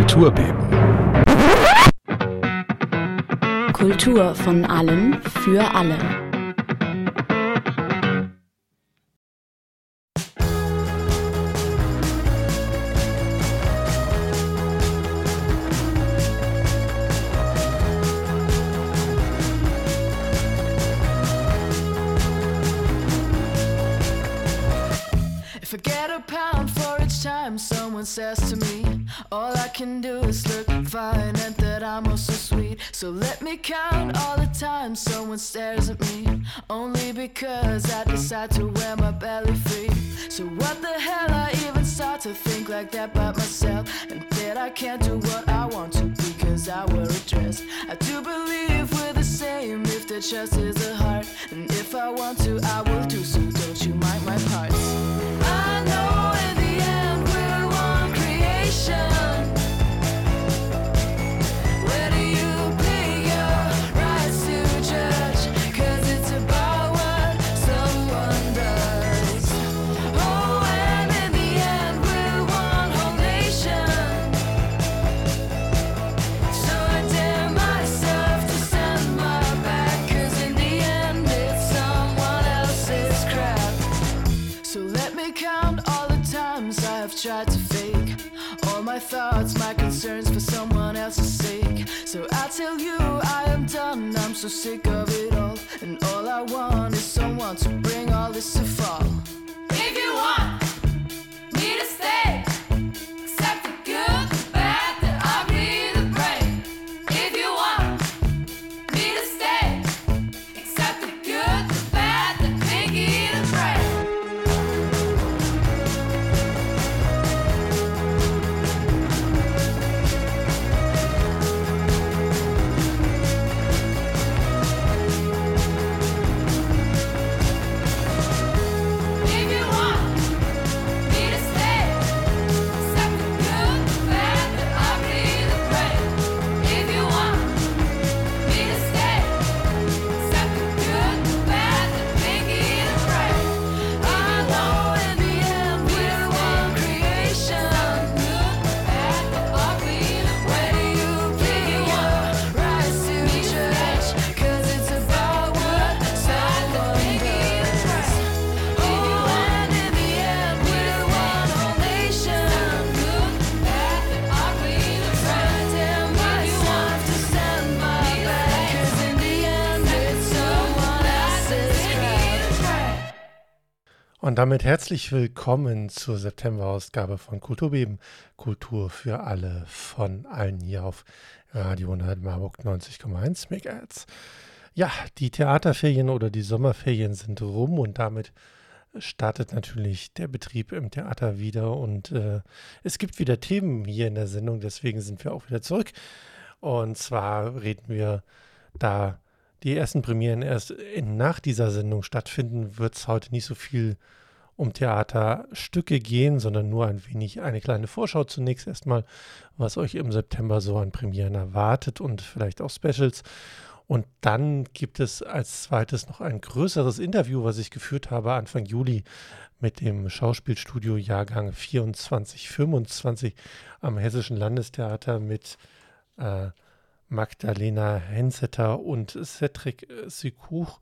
Kulturbeben. Kultur von allen für alle. If I get a pound for each time someone says to me, all I can do is look fine and that I'm also sweet. So let me count all the times someone stares at me, only because I decide to wear my belly free. So what the hell, I even start to think like that about myself, and that I can't do what I want to because I wear a dress. I do believe we're the same if the chest is the heart, and if I want to I will do so, don't you mind my parts. I know in the end we're one creation. Where do you pick your rights to judge? 'Cause it's about what someone does. Oh, and in the end we're one whole nation. So I dare myself to stand my back, 'cause in the end it's someone else's crap. So let me count all the times I have tried to fake all my thoughts, my concerns for someone else's sake. So I tell you I am done, I'm so sick of it all, and all I want is someone to bring all this to fall. If you want me to stay, accept the good, the bad, the ugly, the brave. If you want me to stay, accept the good, the bad, the pinky, the brave. If you want me to stay, accept the good, the bad, the ugly, the brave. If you want me to stay, accept the good, the bad, the pinky, the brave. I know in the end we're one creation. Good, the bad, the ugly, where do you pick your rights to judge? 'Cause it's about what someone does. Oh, and in the end we're one whole nation. Good, bad, the ugly, the brave. Tell myself to stand my back, 'cause in the end it's someone else's crap. Und damit herzlich willkommen zur September-Ausgabe von Kulturbeben. Kultur für alle von allen hier auf Radio 100 Marburg 90,1 MHz. Ja, die Theaterferien oder die Sommerferien sind rum und damit startet natürlich der Betrieb im Theater wieder und es gibt wieder Themen hier in der Sendung, deswegen sind wir auch wieder zurück. Und zwar reden wir, da die ersten Premieren erst nach dieser Sendung stattfinden, wird es heute nicht so viel um Theaterstücke gehen, sondern nur ein wenig eine kleine Vorschau zunächst erstmal, was euch im September so an Premieren erwartet und vielleicht auch Specials. Und dann gibt es als zweites noch ein größeres Interview, was ich geführt habe Anfang Juli mit dem Schauspielstudio Jahrgang 24/25 am Hessischen Landestheater mit Magdalena Hensetter und Cedric Sikuch.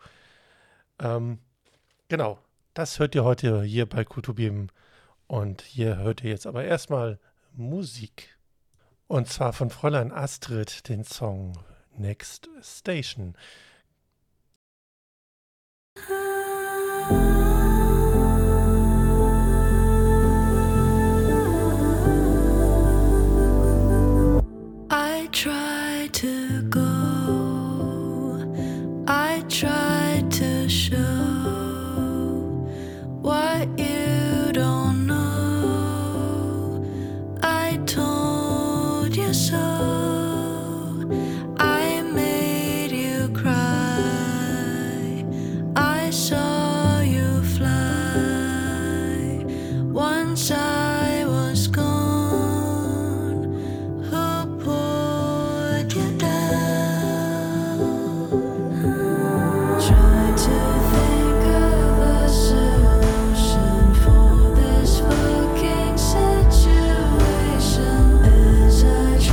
Genau, das hört ihr heute hier bei Kulturbeben. Und hier hört ihr jetzt aber erstmal Musik. Und zwar von Fräulein Astrid den Song Next Station. I try to go, I try to show what you don't know. I told you so. I made you cry. I saw you fly. Once I was gone. Who put you down? Try to think of a solution for this fucking situation as I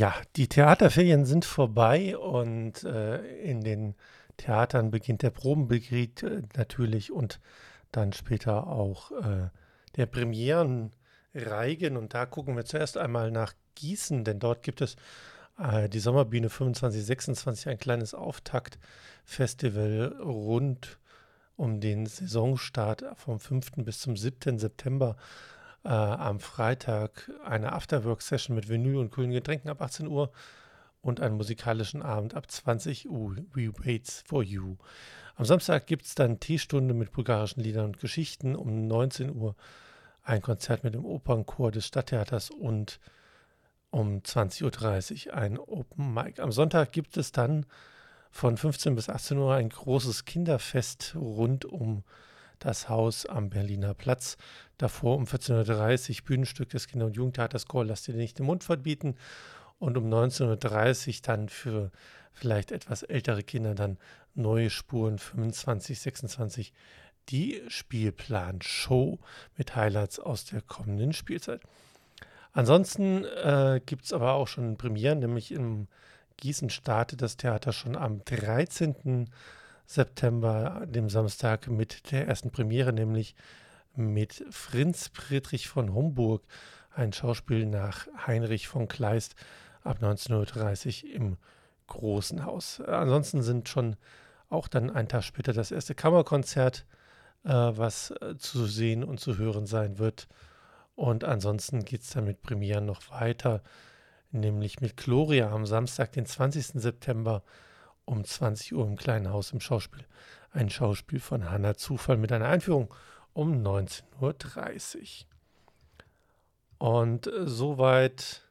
Ja, die Theaterferien sind vorbei und in den Theatern beginnt der Probenbetrieb natürlich und dann später auch der Premierenreigen. Und da gucken wir zuerst einmal nach Gießen, denn dort gibt es die Sommerbühne 25/26, ein kleines Auftaktfestival rund um den Saisonstart vom 5. bis zum 7. September. Am Freitag eine Afterwork-Session mit Vinyl und kühlen Getränken ab 18 Uhr und einen musikalischen Abend ab 20 Uhr. We wait for you. Am Samstag gibt es dann Teestunde mit bulgarischen Liedern und Geschichten. Um 19 Uhr ein Konzert mit dem Opernchor des Stadttheaters und um 20:30 Uhr ein Open Mic. Am Sonntag gibt es dann von 15 bis 18 Uhr ein großes Kinderfest rund um das Haus am Berliner Platz. Davor um 14:30 Uhr Bühnenstück des Kinder- und Jugendtheaters Chor Lass dir nicht den Mund verbieten. Und um 19:30 Uhr dann für vielleicht etwas ältere Kinder dann neue Spuren 25/26, die Spielplan-Show mit Highlights aus der kommenden Spielzeit. Ansonsten gibt es aber auch schon Premieren, nämlich in Gießen startet das Theater schon am 13. September, dem Samstag, mit der ersten Premiere, nämlich mit Prinz Friedrich von Homburg, ein Schauspiel nach Heinrich von Kleist ab 19:30 Uhr im Großen Haus. Ansonsten sind schon auch dann einen Tag später das erste Kammerkonzert, was zu sehen und zu hören sein wird. Und ansonsten geht es dann mit Premieren noch weiter, nämlich mit Gloria am Samstag, den 20. September um 20 Uhr im Kleinen Haus im Schauspiel. Ein Schauspiel von Hanna Zufall mit einer Einführung um 19:30 Uhr. Und soweit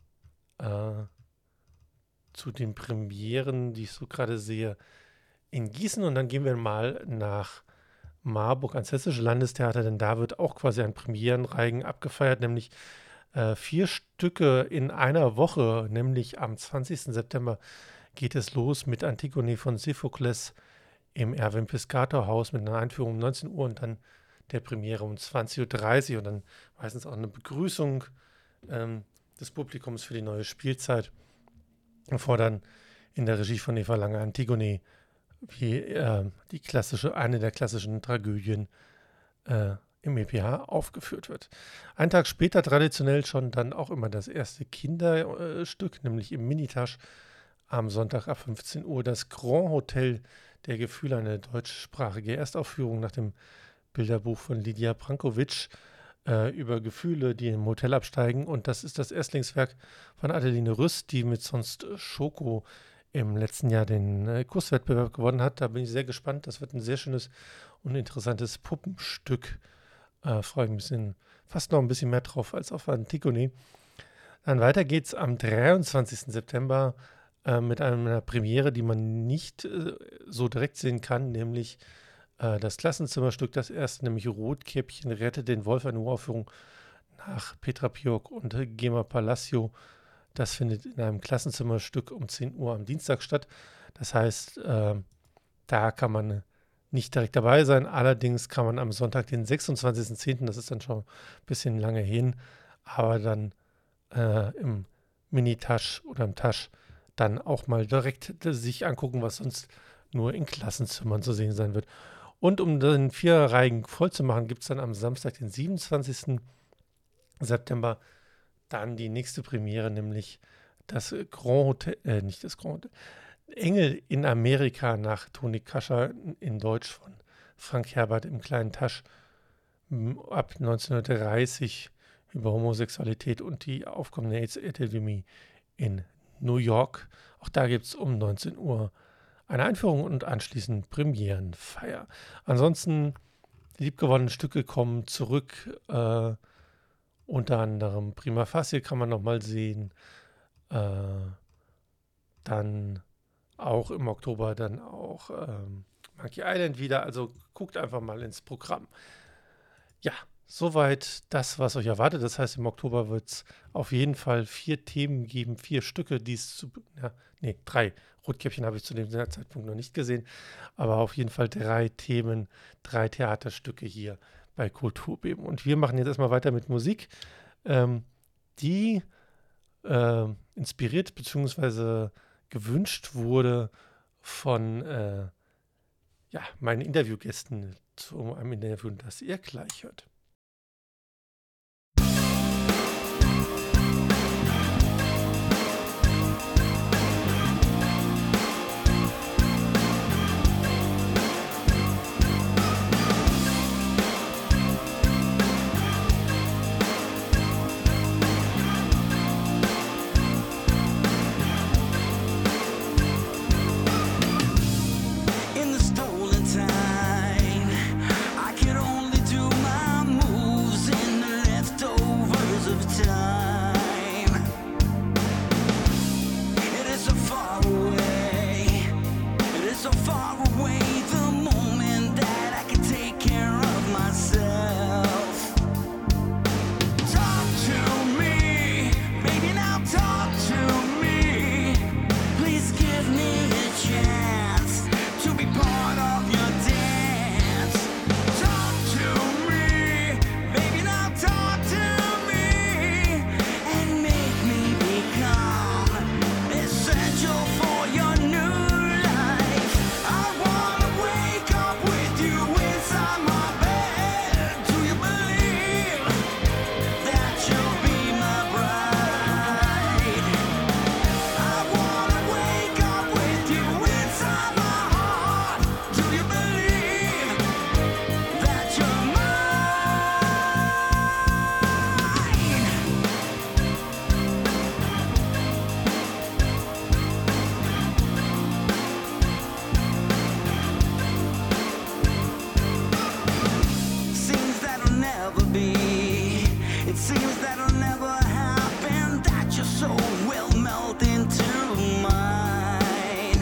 zu den Premieren, die ich so gerade sehe, in Gießen. Und dann gehen wir mal nach Marburg ans Hessische Landestheater, denn da wird auch quasi ein Premierenreigen abgefeiert, nämlich 4 Stücke in einer Woche, nämlich am 20. September geht es los mit Antigone von Sophokles im Erwin Piscator Haus mit einer Einführung um 19 Uhr und dann der Premiere um 20:30 Uhr und dann meistens auch eine Begrüßung des Publikums für die neue Spielzeit, bevor dann in der Regie von Eva Lange Antigone wie eine der klassischen Tragödien im EPH aufgeführt wird. Einen Tag später traditionell schon dann auch immer das erste Kinderstück, nämlich im Minitasch am Sonntag ab 15 Uhr das Grand Hotel der Gefühle, eine deutschsprachige Erstaufführung nach dem Bilderbuch von Lydia Brankovic über Gefühle, die im Hotel absteigen. Und das ist das Erstlingswerk von Adeline Rüst, die mit Sonst Schoko im letzten Jahr den Kurswettbewerb gewonnen hat. Da bin ich sehr gespannt. Das wird ein sehr schönes und interessantes Puppenstück. Freue ich mich fast noch ein bisschen mehr drauf als auf Antigone. Dann weiter geht's am 23. September mit einer Premiere, die man nicht so direkt sehen kann, nämlich das Klassenzimmerstück, das erste, nämlich Rotkäppchen rettet den Wolf, eine Uraufführung nach Petra Piok und Gema Palacio. Das findet in einem Klassenzimmerstück um 10 Uhr am Dienstag statt. Das heißt, da kann man nicht direkt dabei sein. Allerdings kann man am Sonntag, den 26.10., das ist dann schon ein bisschen lange hin, aber dann im Minitasch oder im Tasch dann auch mal direkt sich angucken, was sonst nur in Klassenzimmern zu sehen sein wird. Und um den 4-Reigen voll zu machen, gibt es dann am Samstag, den 27. September, dann die nächste Premiere, nämlich das Grand Hotel, nicht das Grand Hotel, Engel in Amerika nach Toni Kascher in Deutsch von Frank Herbert im kleinen Tasch ab 1930 über Homosexualität und die aufkommende AIDS-Epidemie in New York. Auch da gibt es um 19 Uhr eine Einführung und anschließend Premierenfeier. Ansonsten liebgewonnene Stücke kommen zurück. Unter anderem Prima Facie kann man nochmal sehen. Dann auch im Oktober dann auch Monkey Island wieder. Also guckt einfach mal ins Programm. Ja, soweit das, was euch erwartet. Das heißt, im Oktober wird es auf jeden Fall 4 Themen geben, 4 Stücke, die es zu... 3. Rotkäppchen habe ich zu dem Zeitpunkt noch nicht gesehen. Aber auf jeden Fall 3 Themen, 3 Theaterstücke hier bei Kulturbeben. Und wir machen jetzt erstmal weiter mit Musik, die inspiriert bzw. gewünscht wurde von meinen Interviewgästen zu einem Interview, das ihr gleich hört. In the stolen time, I could only do my moves in the leftovers of time. It is so far away, it is so far away, the moment that I can take care of myself. Talk to me, baby, now talk to me. Please give me a chance to be part of your dance. Talk to me, baby, now talk to me and make me become essential for your new life. I wanna wake up with you inside my bed. Do you believe that you'll be my bride? I wanna wake up with you inside my heart. Do you believe that you're mine? Seems that'll never be. It seems that'll never happen. That your soul will melt into mine.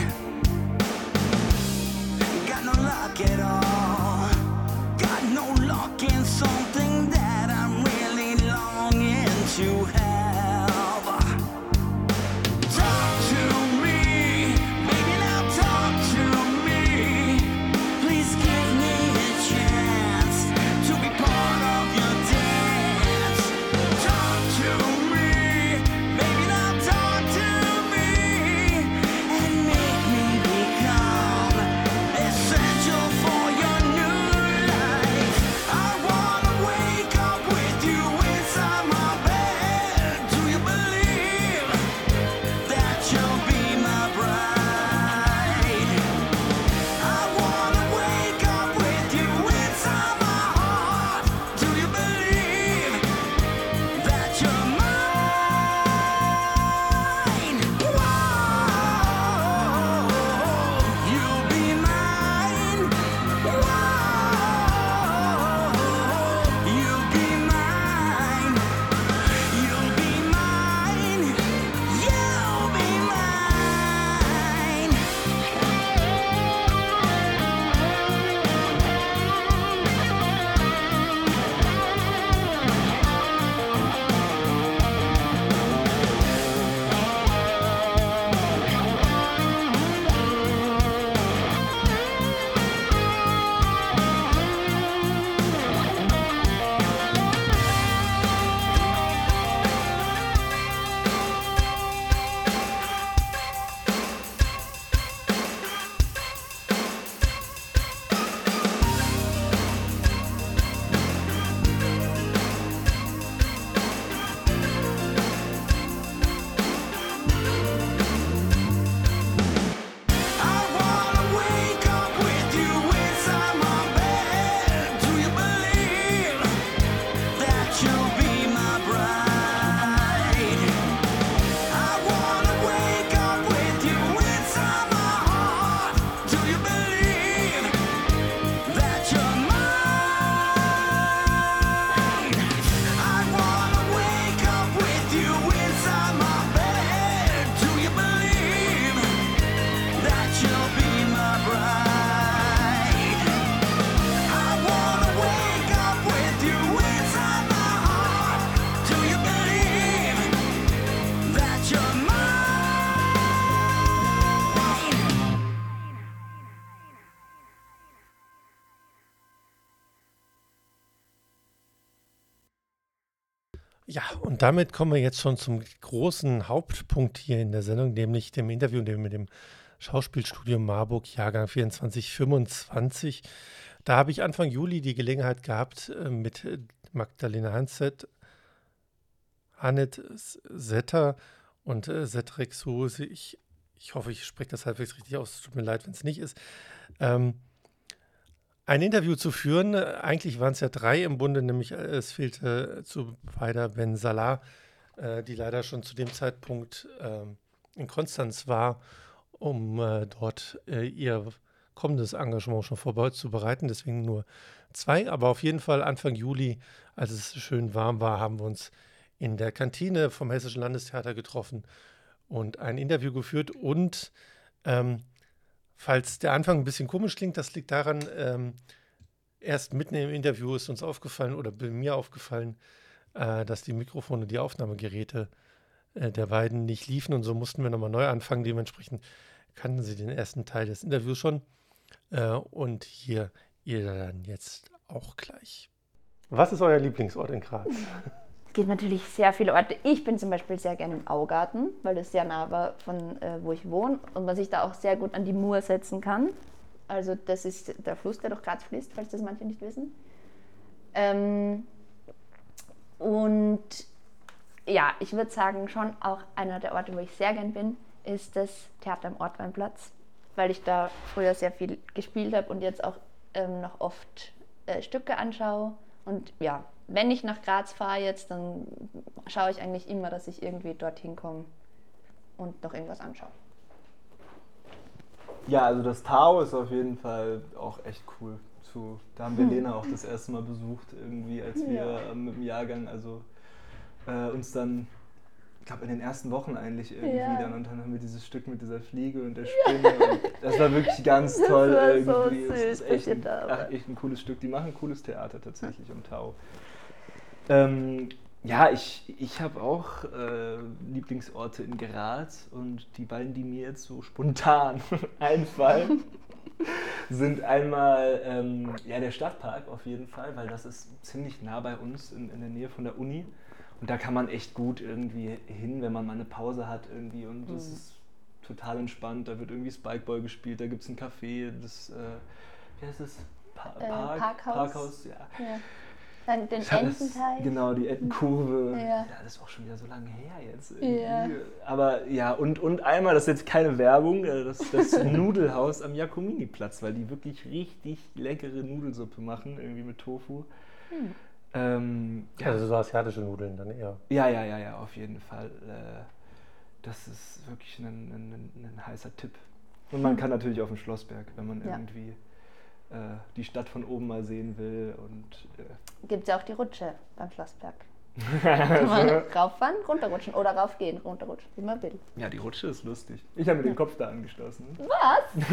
Got no luck at all. Got no luck in something that I'm really longing to have. Talk to me, baby, now talk to me. Please give me a chance to be part of your dance. Talk to me, baby, now talk to me and make me become essential for your new life. I wanna Ja, und damit kommen wir jetzt schon zum großen Hauptpunkt hier in der Sendung, nämlich dem Interview mit dem Schauspielstudio Marburg, Jahrgang 24/25. Da habe ich Anfang Juli die Gelegenheit gehabt, mit Magdalena Hannet Setter und Cedric Soose, ich hoffe, ich spreche das halbwegs richtig aus, es tut mir leid, wenn es nicht ist, ein Interview zu führen. Eigentlich waren es ja 3 im Bunde, nämlich es fehlte zu Beider Ben Salah, die leider schon zu dem Zeitpunkt in Konstanz war, um dort ihr kommendes Engagement schon vorzubereiten. Deswegen nur 2. Aber auf jeden Fall Anfang Juli, als es schön warm war, haben wir uns in der Kantine vom Hessischen Landestheater getroffen und ein Interview geführt. Und falls der Anfang ein bisschen komisch klingt, das liegt daran, erst mitten im Interview ist uns aufgefallen oder bei mir aufgefallen, dass die Mikrofone, die Aufnahmegeräte der beiden nicht liefen und so mussten wir nochmal neu anfangen. Dementsprechend kannten sie den ersten Teil des Interviews schon und hier ihr dann jetzt auch gleich. Was ist euer Lieblingsort in Graz? Es gibt natürlich sehr viele Orte. Ich bin zum Beispiel sehr gerne im Augarten, weil das sehr nah war von wo ich wohne und man sich da auch sehr gut an die Mur setzen kann. Also das ist der Fluss, der durch Graz fließt, falls das manche nicht wissen. Und ja, ich würde sagen, schon auch einer der Orte, wo ich sehr gern bin, ist das Theater am Ortweinplatz, weil ich da früher sehr viel gespielt habe und jetzt auch noch oft Stücke anschaue. Und ja, wenn ich nach Graz fahre jetzt, dann schaue ich eigentlich immer, dass ich irgendwie dorthin komme und noch irgendwas anschaue. Ja, also das Tau ist auf jeden Fall auch echt cool. Da haben wir Lena auch das erste Mal besucht, irgendwie, als wir mit dem Jahrgang, also uns dann, ich glaube in den ersten Wochen eigentlich irgendwie dann, und dann haben wir dieses Stück mit dieser Fliege und der Spinne und das war wirklich ganz toll war irgendwie. so Es süß, ist echt dass ihr da wart. echt ein cooles Stück. Die machen ein cooles Theater tatsächlich im Tau. Ja, ich habe auch Lieblingsorte in Graz und die beiden, die mir jetzt so spontan einfallen, sind einmal der Stadtpark auf jeden Fall, weil das ist ziemlich nah bei uns in der Nähe von der Uni und da kann man echt gut irgendwie hin, wenn man mal eine Pause hat irgendwie und das ist total entspannt, da wird irgendwie Spikeball gespielt, da gibt es ein Café, das, wie heißt es? Parkhaus, ja. Dann den Ententeich. Genau, die Entenkurve. Ja. Das ist auch schon wieder so lange her jetzt. Irgendwie. Ja. Aber ja, und einmal, das ist jetzt keine Werbung, das Nudelhaus am Jakominiplatz, weil die wirklich richtig leckere Nudelsuppe machen, irgendwie mit Tofu. Also so asiatische Nudeln dann eher. Ja, auf jeden Fall. Das ist wirklich ein heißer Tipp. Und man kann natürlich auf den Schlossberg, wenn man irgendwie die Stadt von oben mal sehen will. Gibt es ja auch die Rutsche beim Schlossberg. Kann man rauffahren, runterrutschen oder raufgehen, runterrutschen, wie man will. Ja, die Rutsche ist lustig. Ich habe mir den Kopf da angeschlossen. Was?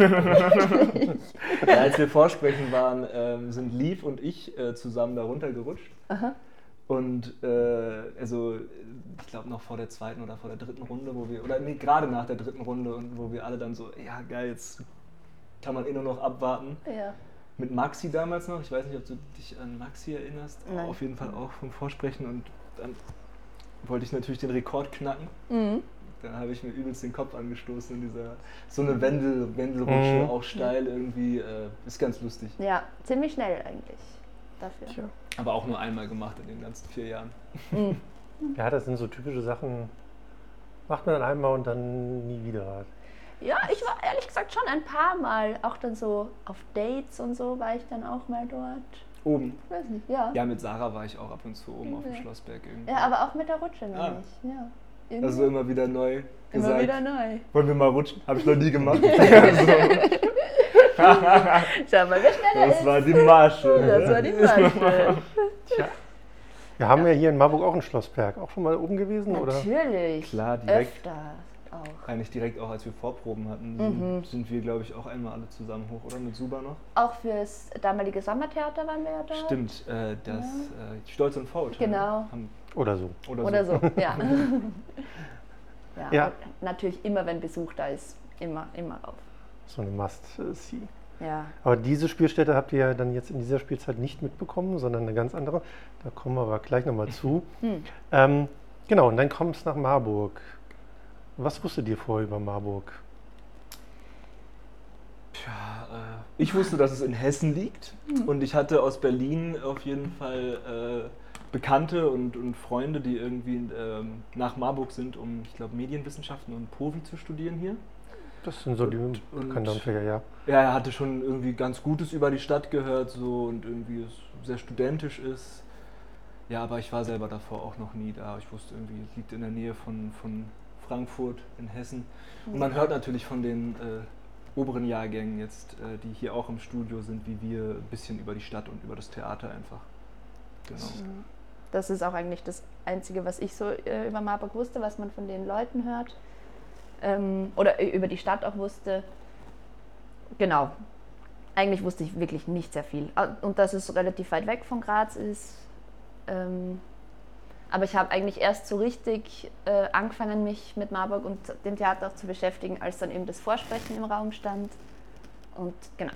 Ja, als wir vorsprechen waren, sind Liv und ich zusammen da runtergerutscht. Aha. Und also ich glaube noch vor der 2. oder vor der 3. Runde, gerade nach der 3. Runde, und wo wir alle dann so, ja geil, jetzt kann man nur noch abwarten. Ja. Mit Maxi damals noch, ich weiß nicht, ob du dich an Maxi erinnerst, Nein. Auf jeden Fall auch vom Vorsprechen, und dann wollte ich natürlich den Rekord knacken. Dann habe ich mir übelst den Kopf angestoßen in dieser, so eine Wendelrutsche, auch steil irgendwie, ist ganz lustig. Ja, ziemlich schnell eigentlich dafür. Tja. Aber auch nur einmal gemacht in den ganzen 4 Jahren. Ja, das sind so typische Sachen, macht man dann einmal und dann nie wieder. Ja, ich war ehrlich gesagt schon ein paar Mal, auch dann so auf Dates und so war ich dann auch mal dort. Oben? Ich weiß nicht, ja. Ja, mit Sarah war ich auch ab und zu oben auf dem Schlossberg irgendwie. Ja, aber auch mit der Rutsche noch nicht. Ja. Irgendwie. Also immer wieder neu gesagt. Immer wieder neu. Wollen wir mal rutschen? Habe ich noch nie gemacht. Schau mal, wer schneller ist. Das war die Masche. Das war die Masche. Tja. Wir haben ja hier in Marburg auch einen Schlossberg. Auch schon mal oben gewesen, oder? Natürlich. Klar, direkt. Öfter auch. Eigentlich direkt auch, als wir Vorproben hatten, sind wir, glaube ich, auch einmal alle zusammen hoch, oder? Mit Suba noch? Auch fürs damalige Sommertheater waren wir ja da. Stimmt, Stolz und Faut. Genau. Oder so. Oder so, ja. Ja. Und natürlich immer, wenn Besuch da ist, immer rauf. So eine Must-See. Ja. Aber diese Spielstätte habt ihr ja dann jetzt in dieser Spielzeit nicht mitbekommen, sondern eine ganz andere. Da kommen wir aber gleich nochmal zu. Genau, und dann kommt es nach Marburg. Was wusstet ihr vorher über Marburg? Ich wusste, dass es in Hessen liegt und ich hatte aus Berlin auf jeden Fall Bekannte und Freunde, die irgendwie nach Marburg sind, um, ich glaube, Medienwissenschaften und Povi zu studieren hier. Das sind so die bekannten Fächer, ja. Ja, er hatte schon irgendwie ganz Gutes über die Stadt gehört so und irgendwie es sehr studentisch ist. Ja, aber ich war selber davor auch noch nie da. Ich wusste irgendwie, es liegt in der Nähe von Frankfurt in Hessen. Und man hört natürlich von den oberen Jahrgängen jetzt, die hier auch im Studio sind, wie wir ein bisschen über die Stadt und über das Theater einfach. Genau. Das ist auch eigentlich das Einzige, was ich so über Marburg wusste, was man von den Leuten hört. Oder über die Stadt auch wusste. Genau. Eigentlich wusste ich wirklich nicht sehr viel. Und dass es relativ weit weg von Graz ist. Aber ich habe eigentlich erst so richtig angefangen, mich mit Marburg und dem Theater auch zu beschäftigen, als dann eben das Vorsprechen im Raum stand. Und genau.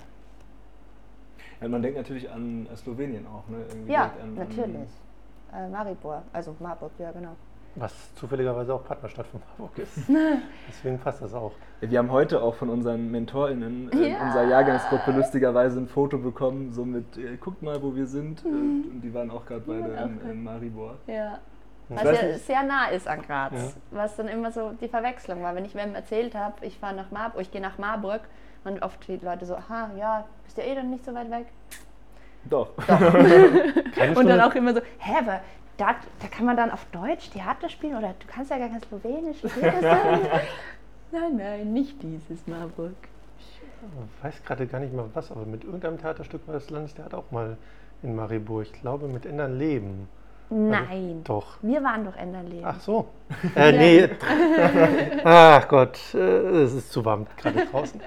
Ja, man denkt natürlich an Slowenien auch, ne? Irgendwie Ja, direkt natürlich. Maribor, also Marburg, ja genau. Was zufälligerweise auch Partnerstadt von Marburg ist. Deswegen passt das auch. Wir haben heute auch von unseren MentorInnen in unserer Jahrgangsgruppe lustigerweise ein Foto bekommen, so mit, guckt mal, wo wir sind. Und die waren auch gerade beide in Maribor. Ja. Ich Was weiß ja nicht. sehr nah ist an Graz. Ja. Was dann immer so die Verwechslung war. Wenn ich wem erzählt habe, ich fahre nach Marburg, ich gehe nach Marburg, und oft die Leute so, aha, ja, bist ja eh dann nicht so weit weg. Doch. Und dann auch immer so, hä, aber da kann man dann auf Deutsch Theater spielen oder du kannst ja gar kein Slowenisch, wie geht das dann? Nein, nicht dieses Marburg. Ich weiß gerade gar nicht mal was, aber mit irgendeinem Theaterstück war das Landestheater auch mal in Maribor. Ich glaube mit Ändern Leben. Nein. Doch. Wir waren doch Enderleben. Ach so. Nee. Ach Gott, es ist zu warm gerade draußen.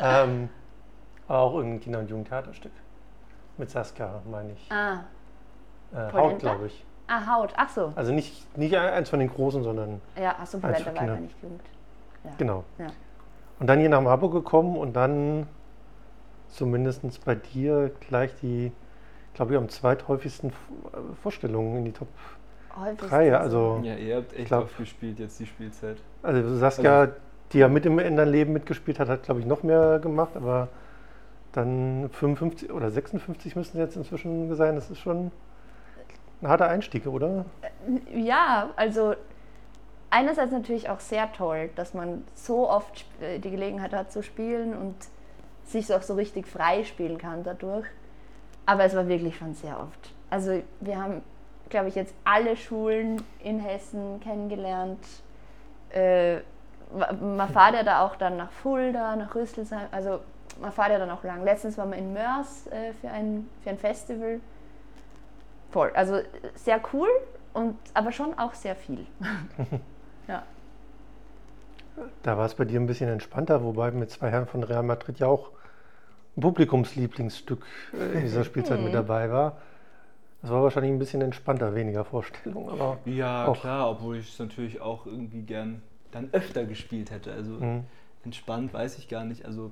Aber auch irgendein Kinder- und Jugendtheaterstück. Mit Saskia, meine ich. Haut, Polenta? glaube ich. Haut, ach so. Also nicht eins von den großen, sondern Ja, ach so, Eins Polenta für war Kinder. gar nicht Jugend. Ja. genau. Ja. Und dann hier nach Marburg gekommen und dann zumindest bei dir gleich die, glaube ich, am zweithäufigsten Vorstellungen in die Top Häufig 3. ist das Also, Ja, ihr habt echt glaub- oft gespielt jetzt die Spielzeit. also Saskia, die ja mit im Ändern Leben mitgespielt hat, hat, glaube ich, noch mehr gemacht, aber dann 55 oder 56 müssen jetzt inzwischen sein. Das ist schon ein harter Einstieg, oder? Ja, also einerseits natürlich auch sehr toll, dass man so oft die Gelegenheit hat zu spielen und sich auch so richtig frei spielen kann dadurch. Aber es war wirklich schon sehr oft. Also wir haben, glaube ich, jetzt alle Schulen in Hessen kennengelernt. Man fährt ja da auch dann nach Fulda, nach Rüsselsheim, also man fährt ja dann auch lang. Letztens waren wir in Mörs für ein Festival. Voll, also sehr cool, aber schon auch sehr viel. Ja. Da war es bei dir ein bisschen entspannter, wobei mit 2 Herren von Real Madrid ja auch ein Publikumslieblingsstück in dieser Spielzeit mit dabei war. Das war wahrscheinlich ein bisschen entspannter, weniger Vorstellung, aber Ja, auch. klar, obwohl ich es natürlich auch irgendwie gern dann öfter gespielt hätte. Also entspannt weiß ich gar nicht. Also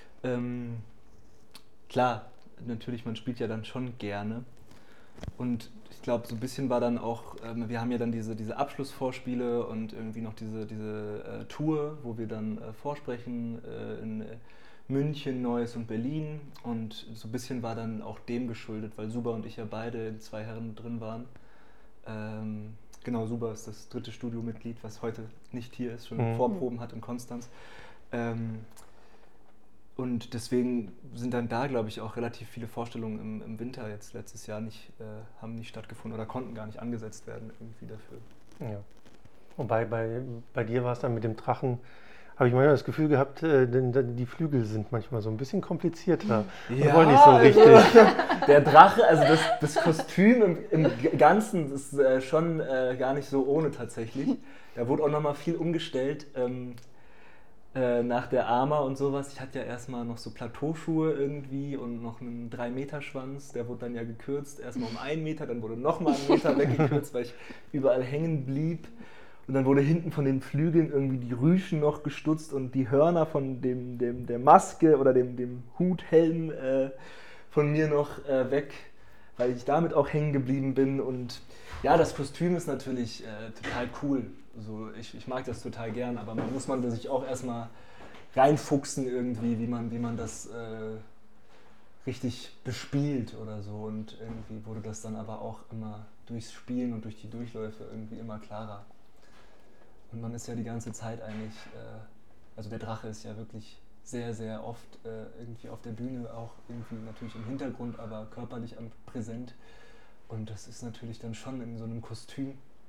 klar, natürlich, man spielt ja dann schon gerne. Und ich glaube, so ein bisschen war dann auch, wir haben ja dann diese Abschlussvorspiele und irgendwie noch diese Tour, wo wir dann vorsprechen in München, Neuss und Berlin. Und so ein bisschen war dann auch dem geschuldet, weil Suba und ich ja beide in 2 Herren drin waren. Genau, Suba ist das 3. Studiomitglied, was heute nicht hier ist, schon Vorproben hat in Konstanz. Und deswegen sind dann da, glaube ich, auch relativ viele Vorstellungen im Winter jetzt letztes Jahr haben nicht stattgefunden oder konnten gar nicht angesetzt werden irgendwie dafür. Ja. Wobei bei dir war es dann mit dem Drachen, habe ich manchmal das Gefühl gehabt, die Flügel sind manchmal so ein bisschen komplizierter. Ja, wollen nicht so richtig. Der Drache, also das Kostüm im Ganzen ist schon gar nicht so ohne tatsächlich. Da wurde auch nochmal viel umgestellt. Nach der Arma und sowas. Ich hatte ja erstmal noch so Plateauschuhe irgendwie und noch einen 3-Meter-Schwanz. Der wurde dann ja gekürzt, erstmal um 1 Meter, dann wurde nochmal 1 Meter weggekürzt, weil ich überall hängen blieb. Und dann wurde hinten von den Flügeln irgendwie die Rüschen noch gestutzt und die Hörner von der Maske oder dem Huthelm von mir noch weg, weil ich damit auch hängen geblieben bin. Und ja, das Kostüm ist natürlich total cool. Also ich mag das total gern, aber man muss sich auch erstmal reinfuchsen irgendwie, wie man das richtig bespielt oder so. Und irgendwie wurde das dann aber auch immer durchs Spielen und durch die Durchläufe irgendwie immer klarer. Und man ist ja die ganze Zeit eigentlich, also der Drache ist ja wirklich sehr, sehr oft irgendwie auf der Bühne, auch irgendwie natürlich im Hintergrund, aber körperlich präsent. Und das ist natürlich dann schon in so einem Kostüm,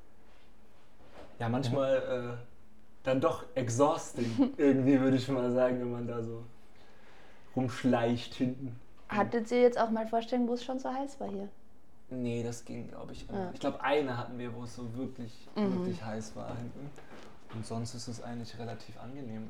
ja manchmal dann doch exhausting, irgendwie würde ich mal sagen, wenn man da so rumschleicht hinten. Hattet ihr jetzt auch mal Vorstellungen, wo es schon so heiß war hier? Nee, das ging, glaube ich. Ja. Ich glaube, eine hatten wir, wo es so wirklich heiß war hinten. Und sonst ist es eigentlich relativ angenehm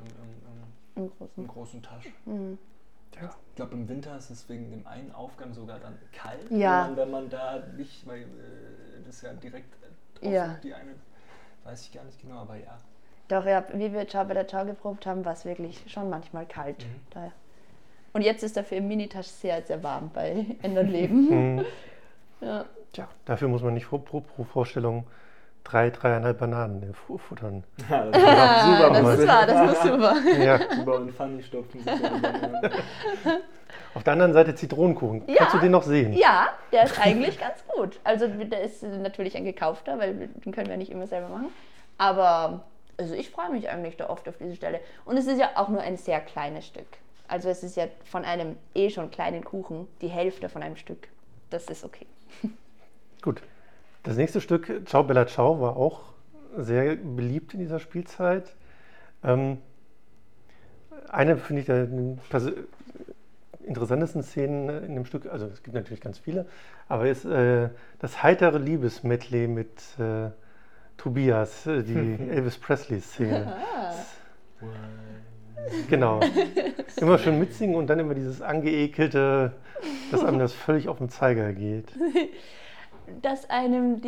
im großen Tasch. Mhm. Ja. Ich glaube, im Winter ist es wegen dem einen Aufgang sogar dann kalt, Ja. wenn man da nicht, weil das ja direkt drauf Ja. liegt, die eine, weiß ich gar nicht genau, aber ja. Doch, ja, wie wir Ciao bei der Ciao geprobt haben, war es wirklich schon manchmal kalt. Daher. Und jetzt ist dafür im Minitasch sehr, sehr warm bei Ändern Leben. Mhm. Ja. Tja, dafür muss man nicht pro Vorstellung 3,5 Bananen futtern. Ja, das war super. Das war super. Ja. Super und funny stopfen sich ja. Auf der anderen Seite Zitronenkuchen. Ja. Kannst du den noch sehen? Ja, der ist eigentlich ganz gut. Also der ist natürlich ein gekaufter, weil den können wir nicht immer selber machen. Aber also ich freue mich eigentlich da oft auf diese Stelle. Und es ist ja auch nur ein sehr kleines Stück. Also es ist ja von einem schon kleinen Kuchen die Hälfte von einem Stück. Das ist okay. Gut. Das nächste Stück, Ciao Bella Ciao, war auch sehr beliebt in dieser Spielzeit. Eine, finde ich, der interessantesten Szenen in dem Stück, also es gibt natürlich ganz viele, aber ist das heitere Liebesmedley mit Tobias, die Elvis Presley-Szene. Genau. Immer schön mitsingen und dann immer dieses angeekelte, dass einem das völlig auf den Zeiger geht. Dass einem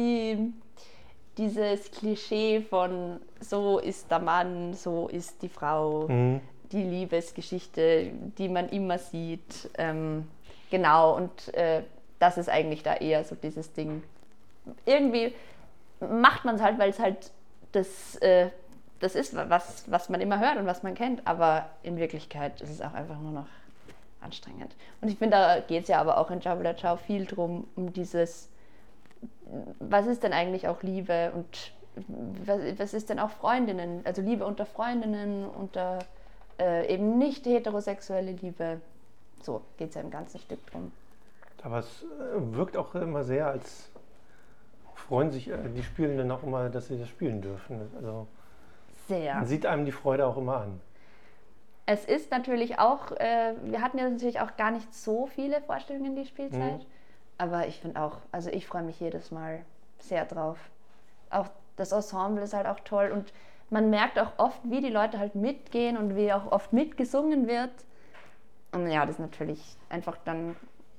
dieses Klischee von so ist der Mann, so ist die Frau, die Liebesgeschichte, die man immer sieht. Genau, und das ist eigentlich da eher so dieses Ding. Irgendwie macht man es halt, weil es halt das ist, was man immer hört und was man kennt, aber in Wirklichkeit ist es auch einfach nur noch anstrengend. Und ich finde, da geht es ja aber auch in Ciao Bella Ciao viel drum, um dieses, was ist denn eigentlich auch Liebe und was ist denn auch Freundinnen, also Liebe unter Freundinnen, unter eben nicht heterosexuelle Liebe. So geht es ja im ganzen Stück drum. Aber es wirkt auch immer sehr, als freuen sich die Spielenden auch immer, dass sie das spielen dürfen. Also Sehr. man sieht einem die Freude auch immer an. Es ist natürlich auch, wir hatten ja natürlich auch gar nicht so viele Vorstellungen in die Spielzeit, aber ich finde auch, also ich freue mich jedes Mal sehr drauf. Auch das Ensemble ist halt auch toll und man merkt auch oft, wie die Leute halt mitgehen und wie auch oft mitgesungen wird. Und ja, das ist natürlich einfach dann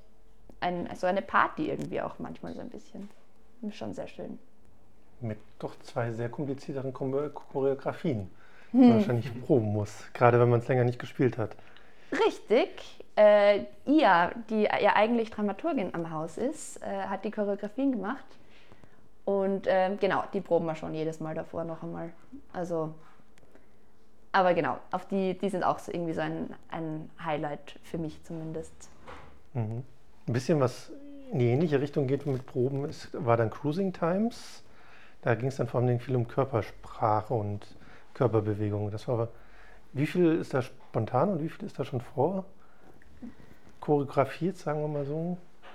so eine Party irgendwie auch manchmal so ein bisschen. Ist schon sehr schön. Mit doch zwei sehr komplizierteren Choreografien, die man wahrscheinlich proben muss, gerade wenn man es länger nicht gespielt hat. Richtig. Ia, die ja eigentlich Dramaturgin am Haus ist, hat die Choreografien gemacht. Und genau, die proben wir schon jedes Mal davor noch einmal. Also, aber genau, auf die sind auch so irgendwie so ein Highlight für mich zumindest. Mhm. Ein bisschen was in die ähnliche Richtung geht mit Proben war dann Cruising Times. Da ging es dann vor allem viel um Körpersprache und Körperbewegung. Das war, wie viel ist da spontan und wie viel ist da schon vor choreografiert, sagen wir mal so?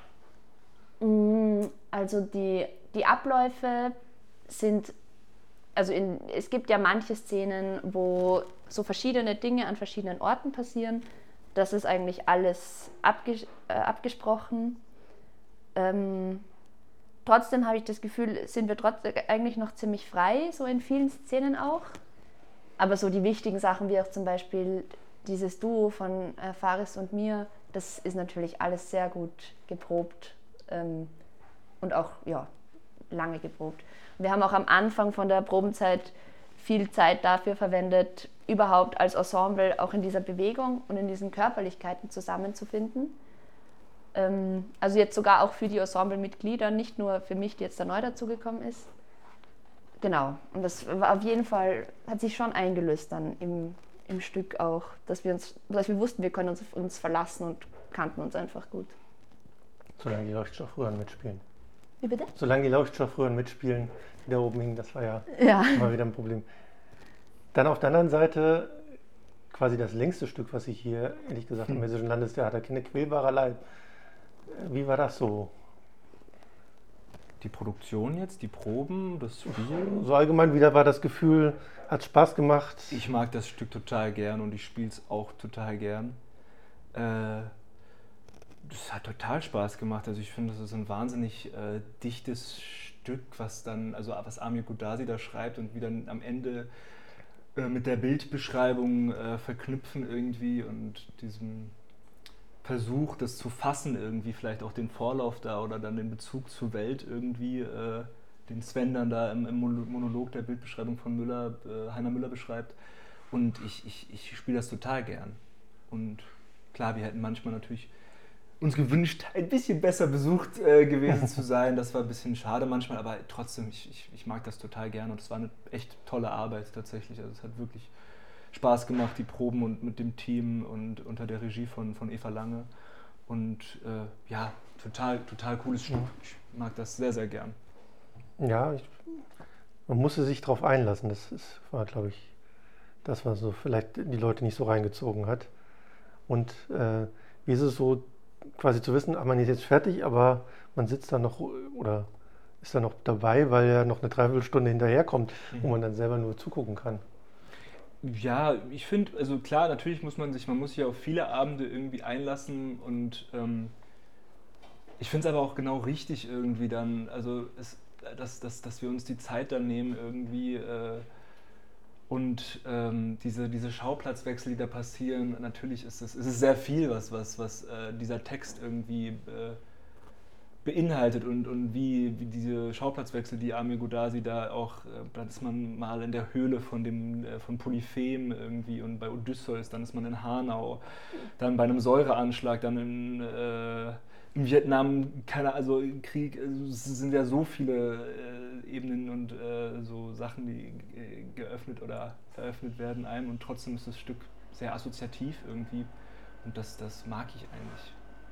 Also die Abläufe sind, also es gibt ja manche Szenen, wo so verschiedene Dinge an verschiedenen Orten passieren. Das ist eigentlich alles abgesprochen. Trotzdem habe ich das Gefühl, sind wir trotzdem eigentlich noch ziemlich frei, so in vielen Szenen auch. Aber so die wichtigen Sachen, wie auch zum Beispiel dieses Duo von Faris und mir, das ist natürlich alles sehr gut geprobt und auch ja, lange geprobt. Wir haben auch am Anfang von der Probenzeit viel Zeit dafür verwendet, überhaupt als Ensemble auch in dieser Bewegung und in diesen Körperlichkeiten zusammenzufinden. Also jetzt sogar auch für die Ensemblemitglieder, nicht nur für mich, die jetzt da neu dazugekommen ist. Genau, und das war auf jeden Fall, hat sich schon eingelöst dann im Stück auch, dass wir wussten, wir können uns verlassen und kannten uns einfach gut. Solange die Leuchtstoffröhren mitspielen. Wie bitte? Solange die Leuchtstoffröhren mitspielen, die da oben hingen, das war ja immer wieder ein Problem. Dann auf der anderen Seite quasi das längste Stück, was ich hier, ehrlich gesagt, am Hessischen Landestheater kenne, Quälbarer Leib. Wie war das so? Die Produktion jetzt, die Proben, das Spiel. So allgemein, wieder war das Gefühl, hat Spaß gemacht? Ich mag das Stück total gern und ich spiele es auch total gern. Das hat total Spaß gemacht. Also ich finde, das ist ein wahnsinnig dichtes Stück, was Amir Gudasi da schreibt und wie dann am Ende mit der Bildbeschreibung verknüpfen irgendwie und diesem Versuch, das zu fassen irgendwie, vielleicht auch den Vorlauf da oder dann den Bezug zur Welt irgendwie, den Sven dann da im Monolog der Bildbeschreibung von Heiner Müller beschreibt. Und ich spiele das total gern. Und klar, wir hätten manchmal natürlich uns gewünscht, ein bisschen besser besucht gewesen zu sein. Das war ein bisschen schade manchmal, aber trotzdem, ich mag das total gern und es war eine echt tolle Arbeit tatsächlich. Also es hat wirklich Spaß gemacht, die Proben und mit dem Team und unter der Regie von Eva Lange. Und ja, total cooles Stück. Ich mag das sehr, sehr gern. Ja, man musste sich darauf einlassen. War, glaube ich, das, was so vielleicht die Leute nicht so reingezogen hat. Und wie ist es so, quasi zu wissen, man ist jetzt fertig, aber man sitzt da noch oder ist da noch dabei, weil ja noch eine Dreiviertelstunde hinterherkommt, wo man dann selber nur zugucken kann. Ja, ich finde, also klar, natürlich muss man sich auf viele Abende irgendwie einlassen und ich finde es aber auch genau richtig irgendwie dann, also dass wir uns die Zeit dann nehmen irgendwie und diese Schauplatzwechsel, die da passieren, natürlich ist es sehr viel, was dieser Text irgendwie beinhaltet und wie diese Schauplatzwechsel, die Amir Gudasi da auch, dann ist man mal in der Höhle von Polyphem irgendwie und bei Odysseus, dann ist man in Hanau, dann bei einem Säureanschlag, dann im Vietnam, also im Krieg, es sind ja so viele Ebenen und so Sachen, die geöffnet oder eröffnet werden einem und trotzdem ist das Stück sehr assoziativ irgendwie und das mag ich eigentlich.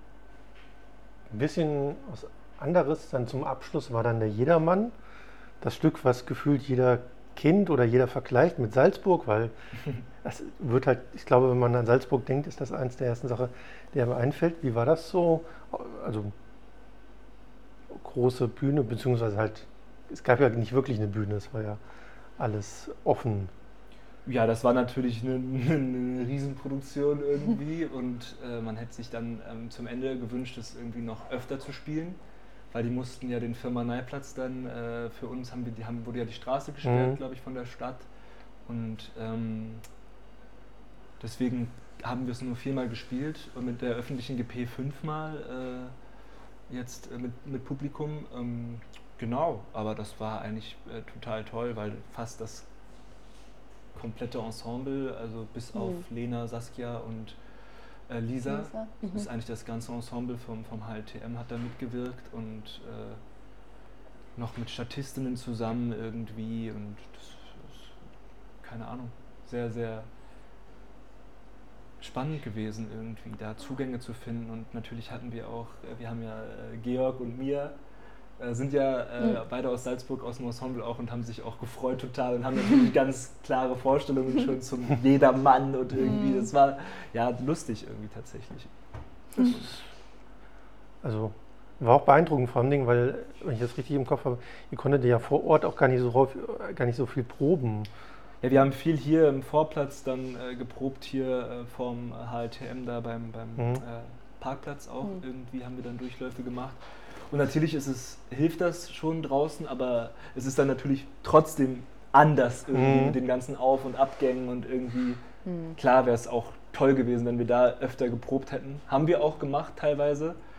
Ein bisschen was anderes dann zum Abschluss war dann der Jedermann. Das Stück, was gefühlt jeder kennt oder jeder vergleicht mit Salzburg, weil das wird halt, ich glaube, wenn man an Salzburg denkt, ist das eins der ersten Sachen, der mir einfällt. Wie war das so? Also große Bühne, beziehungsweise halt, es gab ja nicht wirklich eine Bühne, es war ja alles offen. Ja, das war natürlich eine Riesenproduktion irgendwie und man hätte sich dann zum Ende gewünscht, es irgendwie noch öfter zu spielen, weil die mussten ja den Firmaneiplatz dann für uns, wurde ja die Straße gesperrt, glaube ich, von der Stadt und deswegen haben wir es nur 4-mal gespielt und mit der öffentlichen GP 5-mal jetzt mit Publikum. Genau, aber das war eigentlich total toll, weil fast das komplette Ensemble, also bis auf Lena, Saskia und Lisa, ist eigentlich das ganze Ensemble vom HLTM hat da mitgewirkt und noch mit Statistinnen zusammen irgendwie und das ist, keine Ahnung, sehr, sehr spannend gewesen irgendwie, da Zugänge zu finden und natürlich wir haben ja Georg und Mia, sind ja beide aus Salzburg, aus dem Ensemble auch und haben sich auch gefreut total und haben natürlich ganz klare Vorstellungen schon zum Jedermann und irgendwie, das war ja lustig irgendwie tatsächlich. Also war auch beeindruckend vor allem Ding, weil, wenn ich das richtig im Kopf habe, ihr konntet ja vor Ort auch gar nicht so viel proben. Ja, wir haben viel hier im Vorplatz dann geprobt, hier vorm HLTM da beim Parkplatz auch, irgendwie haben wir dann Durchläufe gemacht. Und natürlich hilft das schon draußen, aber es ist dann natürlich trotzdem anders irgendwie mit den ganzen Auf- und Abgängen und irgendwie, klar wäre es auch toll gewesen, wenn wir da öfter geprobt hätten. Haben wir auch gemacht teilweise,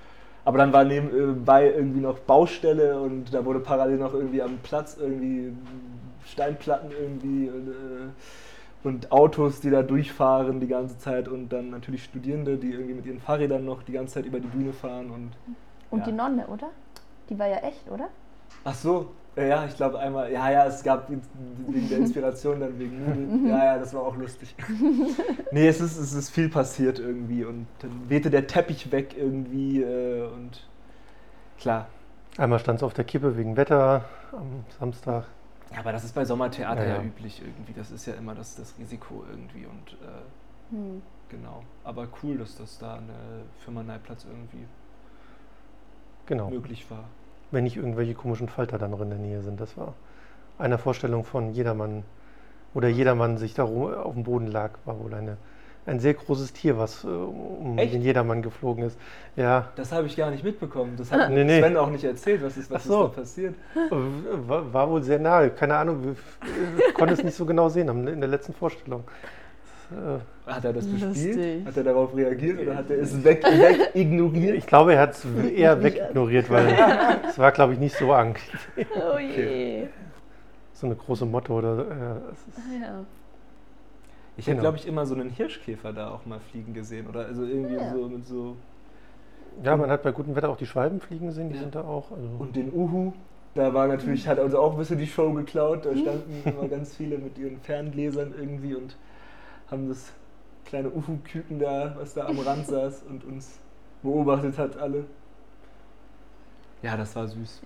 Aber dann war nebenbei irgendwie noch Baustelle und da wurde parallel noch irgendwie am Platz irgendwie Steinplatten irgendwie und Autos, die da durchfahren die ganze Zeit und dann natürlich Studierende, die irgendwie mit ihren Fahrrädern noch die ganze Zeit über die Bühne fahren Und ja. die Nonne, oder? Die war ja echt, oder? Ach so, ja, ich glaube einmal, ja, es gab wegen der Inspiration dann wegen Nudeln, ja, das war auch lustig. Nee, es ist viel passiert irgendwie und dann wehte der Teppich weg irgendwie und klar. Einmal stand es auf der Kippe wegen Wetter am Samstag. Ja, aber das ist bei Sommertheater Ja. ja üblich irgendwie, das ist ja immer das Risiko irgendwie und genau. Aber cool, dass das da für Manei-Platz irgendwie Genau. möglich war. Wenn nicht irgendwelche komischen Falter dann noch in der Nähe sind. Das war eine Vorstellung von Jedermann, wo der Jedermann sich da auf dem Boden lag, war wohl ein sehr großes Tier, was um Echt? den Jedermann geflogen ist. Ja, Das habe ich gar nicht mitbekommen. Das hat Nee. Sven auch nicht erzählt, was ist Ach so. da passiert. war wohl sehr nahe. Keine Ahnung, wir konnten es nicht so genau sehen in der letzten Vorstellung. Hat er das gespielt? Lustig. Hat er darauf reagiert oder hat er es weg ignoriert? Ich glaube, er hat es eher wegignoriert, weil es war, glaube ich, nicht so Angst. Oh je. So eine große Motte oder es ist, Ja. Ich hätte, Genau. glaube ich, immer so einen Hirschkäfer da auch mal fliegen gesehen. Oder also irgendwie Ja. so mit so. ja, man hat bei gutem Wetter auch die Schwalben fliegen sehen, die Ja. sind da auch. Also, Und den Uhu. Da war natürlich, hat er uns auch ein bisschen die Show geklaut. Da standen immer ganz viele mit ihren Ferngläsern irgendwie und haben das kleine Uhu-Küken da, was da am Rand saß und uns beobachtet hat, alle. Ja, das war süß.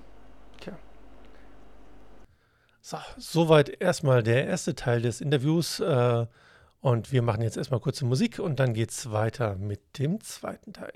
so, soweit erstmal der erste Teil des Interviews. Und wir machen jetzt erstmal kurze Musik und dann geht es weiter mit dem zweiten Teil.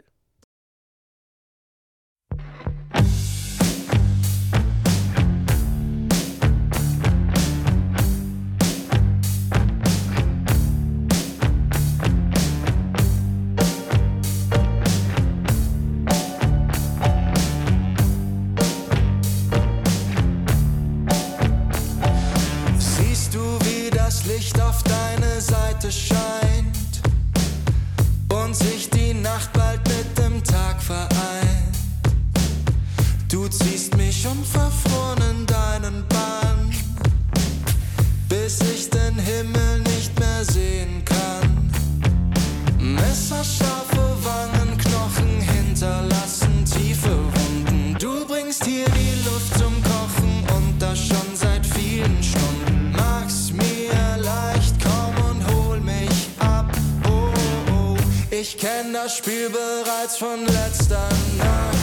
Siehst du, wie das Licht auf deine Seite scheint und sich die Nacht bald mit dem Tag vereint? Du ziehst mich unverfroren in deinen Bann, bis ich den Himmel nicht mehr sehen kann. Messerscharfe Wangen, Knochen hinterlassen tiefe Wunden. Du bringst hier die Luft zum Kochen und das schon seit vielen Stunden. Mag's mir leicht, komm und hol mich ab. Oh, oh, ich kenn das Spiel bereits von letzter Nacht.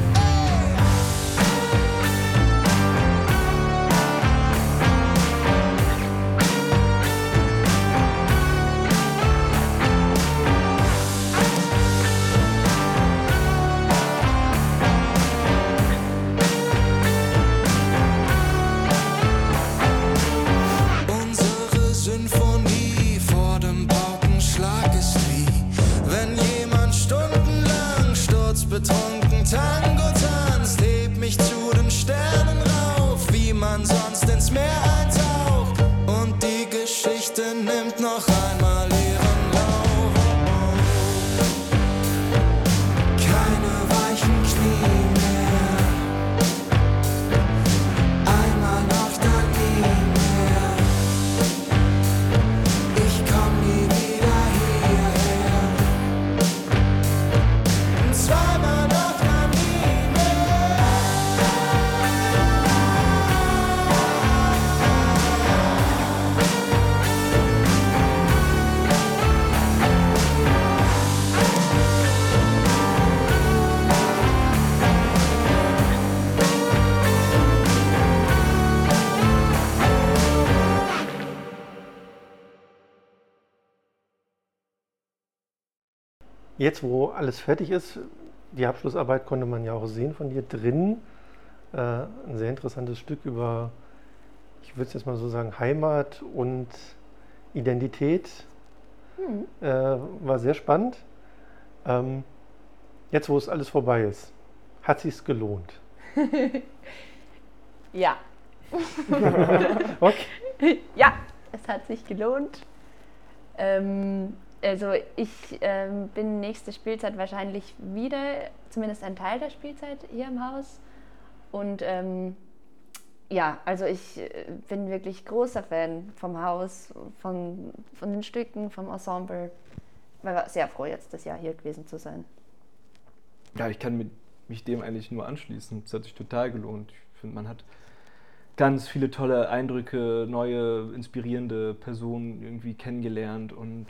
Unsere Symphonie vor dem Paukenschlag ist wie, wenn jemand stundenlang sturzbetrunken Tango tanzt. Heb mich zu den Sternen rauf, wie man sonst ins Meer eintaucht. Und die Geschichte nimmt noch einmal ihren Lauf. Keine weichen Knie mehr. Einmal noch, dann nie mehr. Ich komm nie wieder hierher. Zweimal noch, dann nie mehr. Jetzt, wo alles fertig ist, die Abschlussarbeit konnte man ja auch sehen von dir drin. Ein sehr interessantes Stück über, ich würde es jetzt mal so sagen, Heimat und Identität. War sehr spannend. Jetzt, wo es alles vorbei ist, hat sich's gelohnt. Ja. Okay. Ja, es hat sich gelohnt. Also ich bin nächste Spielzeit wahrscheinlich wieder, zumindest ein Teil der Spielzeit hier im Haus. Und ja, also ich bin wirklich großer Fan vom Haus, von den Stücken, vom Ensemble. Ich war sehr froh, jetzt das Jahr hier gewesen zu sein. Ja, ich kann mich dem eigentlich nur anschließen. Es hat sich total gelohnt. Ich finde, man hat ganz viele tolle Eindrücke, neue, inspirierende Personen irgendwie kennengelernt und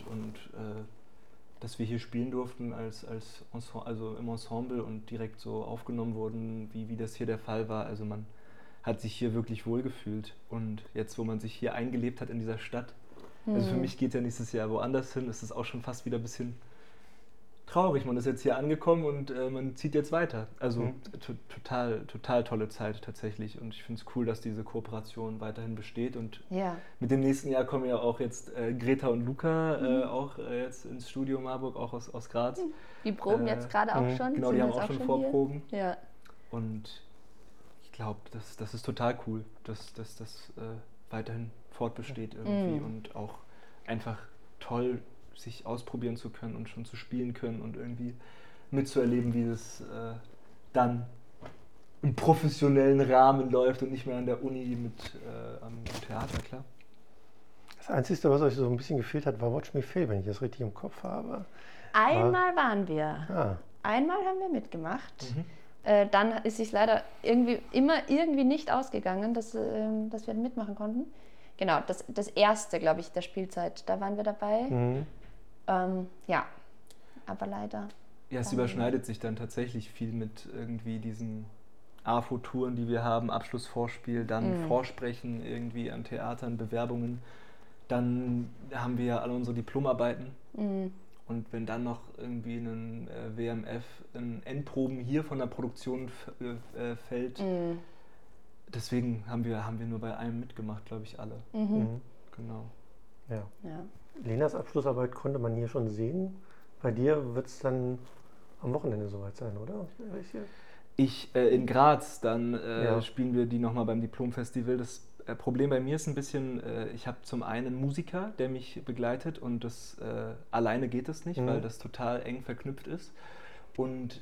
dass wir hier spielen durften als Ensemble, also im Ensemble und direkt so aufgenommen wurden, wie das hier der Fall war. Also man hat sich hier wirklich wohlgefühlt und jetzt, wo man sich hier eingelebt hat in dieser Stadt, also für mich geht ja nächstes Jahr woanders hin, ist es auch schon fast wieder ein bisschen traurig. Man ist jetzt hier angekommen und man zieht jetzt weiter. Also total tolle Zeit tatsächlich und ich finde es cool, dass diese Kooperation weiterhin besteht und Ja. mit dem nächsten Jahr kommen ja auch jetzt Greta und Luca auch jetzt ins Studio Marburg, auch aus Graz. Die proben jetzt gerade auch schon. Genau, sind die haben jetzt auch schon hier. Vorproben. Ja. Und ich glaube, das ist total cool, dass das weiterhin fortbesteht irgendwie und auch einfach toll, sich ausprobieren zu können und schon zu spielen können und irgendwie mitzuerleben, wie das dann im professionellen Rahmen läuft und nicht mehr an der Uni am Theater, klar. Das Einzige, was euch so ein bisschen gefehlt hat, war Watch Me Fail, wenn ich das richtig im Kopf habe. Einmal waren wir. Ah, Einmal haben wir mitgemacht. Dann ist es leider irgendwie nicht ausgegangen, dass wir mitmachen konnten. Genau, das erste, glaube ich, der Spielzeit, da waren wir dabei. Ja, aber leider. Ja, es überschneidet sich dann tatsächlich viel mit irgendwie diesen AFO-Touren, die wir haben, Abschlussvorspiel, dann Vorsprechen irgendwie an Theatern, Bewerbungen. Dann haben wir ja alle unsere Diplomarbeiten. Und wenn dann noch irgendwie ein WMF, ein Endproben hier von der Produktion fällt, deswegen haben wir nur bei einem mitgemacht, glaube ich, alle. Genau. ja. Ja. Lenas Abschlussarbeit konnte man hier schon sehen. Bei dir wird es dann am Wochenende soweit sein, oder? In Graz, dann Ja. spielen wir die nochmal beim Diplomfestival. Das Problem bei mir ist ein bisschen, ich habe zum einen einen Musiker, der mich begleitet und das alleine geht es nicht, weil das total eng verknüpft ist. Und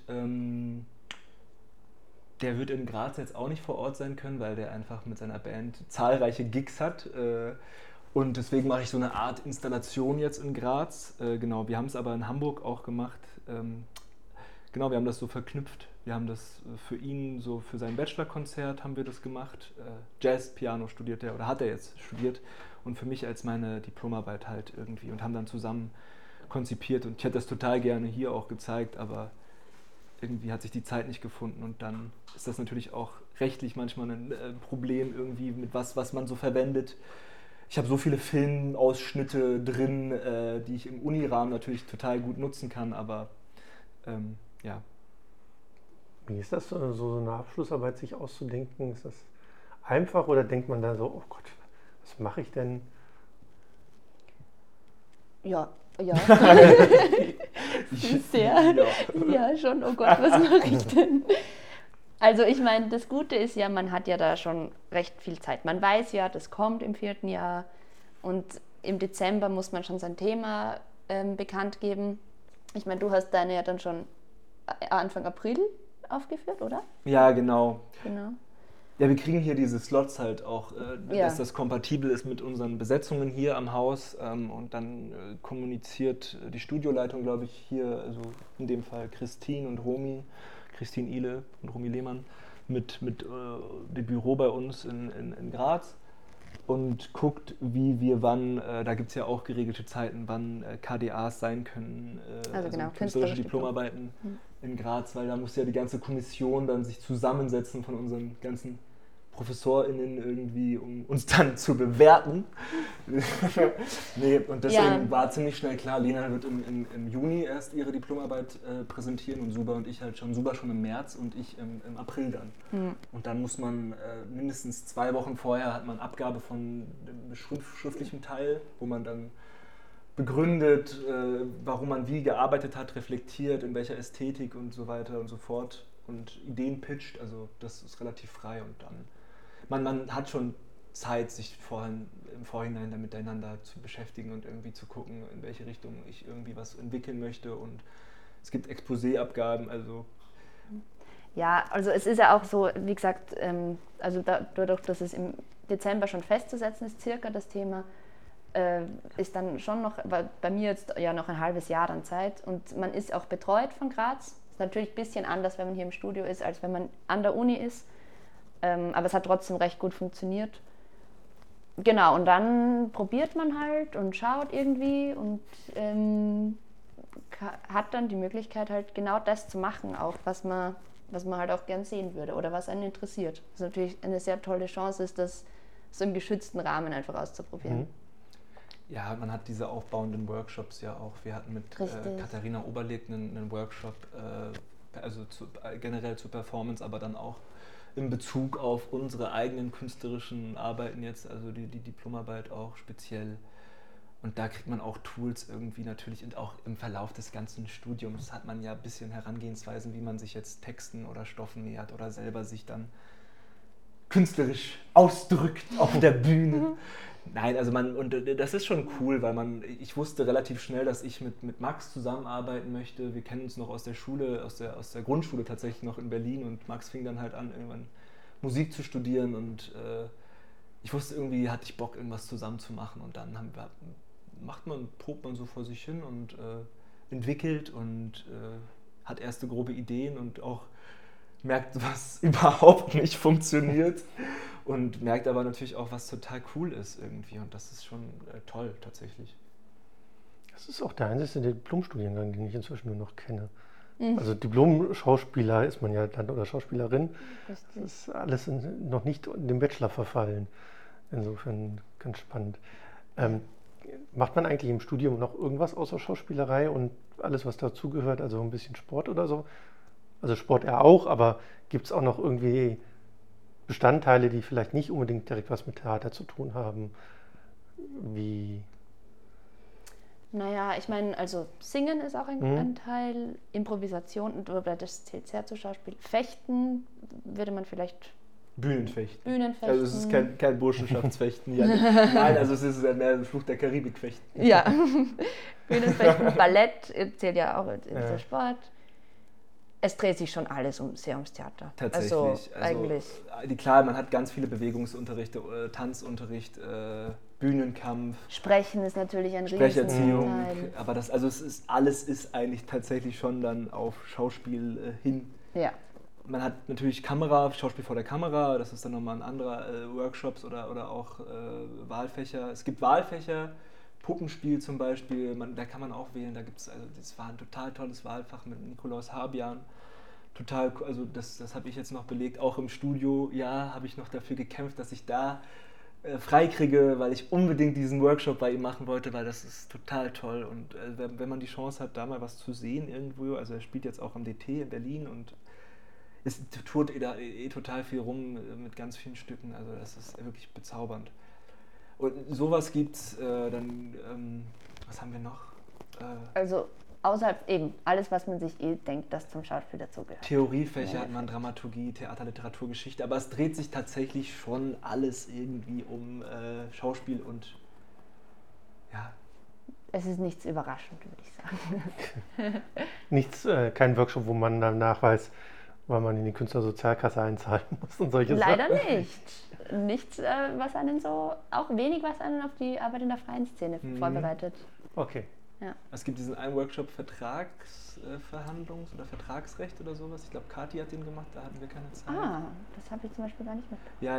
der wird in Graz jetzt auch nicht vor Ort sein können, weil der einfach mit seiner Band zahlreiche Gigs hat. Und deswegen mache ich so eine Art Installation jetzt in Graz. Genau, wir haben es aber in Hamburg auch gemacht. Genau, wir haben das so verknüpft. Wir haben das für ihn, so für sein Bachelorkonzert haben wir das gemacht. Jazz, Piano studiert er oder hat er jetzt studiert. Und für mich als meine Diplomarbeit halt irgendwie. Und haben dann zusammen konzipiert. Und ich hätte das total gerne hier auch gezeigt, aber irgendwie hat sich die Zeit nicht gefunden. Und dann ist das natürlich auch rechtlich manchmal ein Problem irgendwie mit was man so verwendet. Ich habe so viele Filmausschnitte drin, die ich im Unirahmen natürlich total gut nutzen kann, aber ja. Wie ist das, so eine Abschlussarbeit sich auszudenken? Ist das einfach oder denkt man da so, oh Gott, was mache ich denn? Ja. Sehr. Ja, schon, oh Gott, was mache ich denn? Also ich meine, das Gute ist ja, man hat ja da schon recht viel Zeit. Man weiß ja, das kommt im 4. Jahr und im Dezember muss man schon sein Thema bekannt geben. Ich meine, du hast deine ja dann schon Anfang April aufgeführt, oder? Ja, genau. Genau. Ja, wir kriegen hier diese Slots halt auch, Ja. dass das kompatibel ist mit unseren Besetzungen hier am Haus und dann kommuniziert die Studioleitung, glaube ich, hier, also in dem Fall Christine Ihle und Romy Lehmann mit dem Büro bei uns in Graz und guckt, wie wir wann, da gibt es ja auch geregelte Zeiten, wann KDAs sein können, Also genau, künstlerische künstlerische Diplomarbeiten in Graz, weil da muss ja die ganze Kommission dann sich zusammensetzen von unseren ganzen ProfessorInnen irgendwie, um uns dann zu bewerten. Nee, und deswegen war ziemlich schnell klar, Lena wird im Juni erst ihre Diplomarbeit präsentieren und Suba und ich halt schon, Suba schon im März und ich im April dann. Und dann muss man mindestens 2 Wochen vorher hat man Abgabe von dem schriftlichen Teil, wo man dann begründet, warum man wie gearbeitet hat, reflektiert, in welcher Ästhetik und so weiter und so fort und Ideen pitcht, also das ist relativ frei und dann man hat schon Zeit, sich im Vorhinein damit miteinander zu beschäftigen und irgendwie zu gucken, in welche Richtung ich irgendwie was entwickeln möchte. Und es gibt Exposé-Abgaben, also Ja, also es ist ja auch so, wie gesagt, also dadurch, dass es im Dezember schon festzusetzen ist, circa das Thema, ist dann schon noch, weil bei mir jetzt ja noch ein halbes Jahr dann Zeit und man ist auch betreut von Graz. Ist natürlich ein bisschen anders, wenn man hier im Studio ist, als wenn man an der Uni ist. Aber es hat trotzdem recht gut funktioniert. Genau, und dann probiert man halt und schaut irgendwie und hat dann die Möglichkeit halt genau das zu machen, auch was man halt auch gern sehen würde oder was einen interessiert. Was natürlich eine sehr tolle Chance ist, das so im geschützten Rahmen einfach auszuprobieren. Mhm. ja, man hat diese aufbauenden Workshops ja auch. Wir hatten mit Richtig. Katharina Oberleg einen Workshop, also generell zur Performance, aber dann auch in Bezug auf unsere eigenen künstlerischen Arbeiten jetzt, also die Diplomarbeit auch speziell. Und da kriegt man auch Tools irgendwie natürlich und auch im Verlauf des ganzen Studiums hat man ja ein bisschen Herangehensweisen, wie man sich jetzt Texten oder Stoffen nähert oder selber sich dann künstlerisch ausdrückt auf der Bühne. Nein, also das ist schon cool, weil ich wusste relativ schnell, dass ich mit Max zusammenarbeiten möchte. Wir kennen uns noch aus der Schule, aus der Grundschule tatsächlich noch in Berlin und Max fing dann halt an, irgendwann Musik zu studieren und ich wusste irgendwie, hatte ich Bock, irgendwas zusammen zu machen und dann probt man so vor sich hin und entwickelt und hat erste grobe Ideen und auch merkt, was überhaupt nicht funktioniert und merkt aber natürlich auch, was total cool ist irgendwie und das ist schon toll tatsächlich. Das ist auch der einzige Diplomstudiengang, den ich inzwischen nur noch kenne. Also Diplom-Schauspieler ist man ja dann oder Schauspielerin. Das ist alles noch nicht in den Bachelor verfallen. Insofern ganz spannend. Macht man eigentlich im Studium noch irgendwas außer Schauspielerei und alles, was dazugehört, also ein bisschen Sport oder so? Also Sport ja auch, aber gibt es auch noch irgendwie Bestandteile, die vielleicht nicht unbedingt direkt was mit Theater zu tun haben? Wie? Naja, ich meine, also Singen ist auch ein Teil, Improvisation, das zählt sehr zu Schauspiel. Fechten würde man vielleicht... Bühnenfechten. Also es ist kein Burschenschaftsfechten. Ja. Nein, also es ist mehr ein Fluch der Karibik-Fechten. Ja, Bühnenfechten, Ballett zählt ja auch in der Sport. Es dreht sich schon alles sehr ums Theater. Tatsächlich. Also eigentlich. Klar, man hat ganz viele Bewegungsunterrichte, Tanzunterricht, Bühnenkampf. Sprechen ist natürlich ein Sprecherziehung. Riesenteil. Aber alles ist eigentlich tatsächlich schon dann auf Schauspiel hin. Ja. Man hat natürlich Schauspiel vor der Kamera, das ist dann nochmal ein anderer Workshops oder auch Wahlfächer. Es gibt Wahlfächer, Puppenspiel zum Beispiel, da kann man auch wählen. Das war ein total tolles Wahlfach mit Nikolaus Habian. Total, also das habe ich jetzt noch belegt, auch im Studio. Ja, habe ich noch dafür gekämpft, dass ich da freikriege, weil ich unbedingt diesen Workshop bei ihm machen wollte, weil das ist total toll. Und wenn man die Chance hat, da mal was zu sehen irgendwo, also er spielt jetzt auch am DT in Berlin und es tut total viel rum mit ganz vielen Stücken, also das ist wirklich bezaubernd. Und sowas gibt's dann, was haben wir noch? Also außerhalb eben alles, was man sich denkt, das zum Schauspiel dazugehört. Theoriefächer hat man, Dramaturgie, Theater, Literatur, Geschichte, aber es dreht sich tatsächlich schon alles irgendwie um Schauspiel und ja. Es ist nichts überraschend, würde ich sagen. Kein Workshop, wo man dann nachweist, weil man in die Künstlersozialkasse einzahlen muss und solche Leider Sachen. nicht. Nichts, was einen so, auch wenig, was einen auf die Arbeit in der freien Szene vorbereitet. Okay. Ja. Es gibt diesen einen Workshop Vertragsverhandlungs- oder Vertragsrecht oder sowas. Ich glaube, Kathi hat den gemacht, da hatten wir keine Zeit. Ah, das habe ich zum Beispiel gar nicht mit. Ja.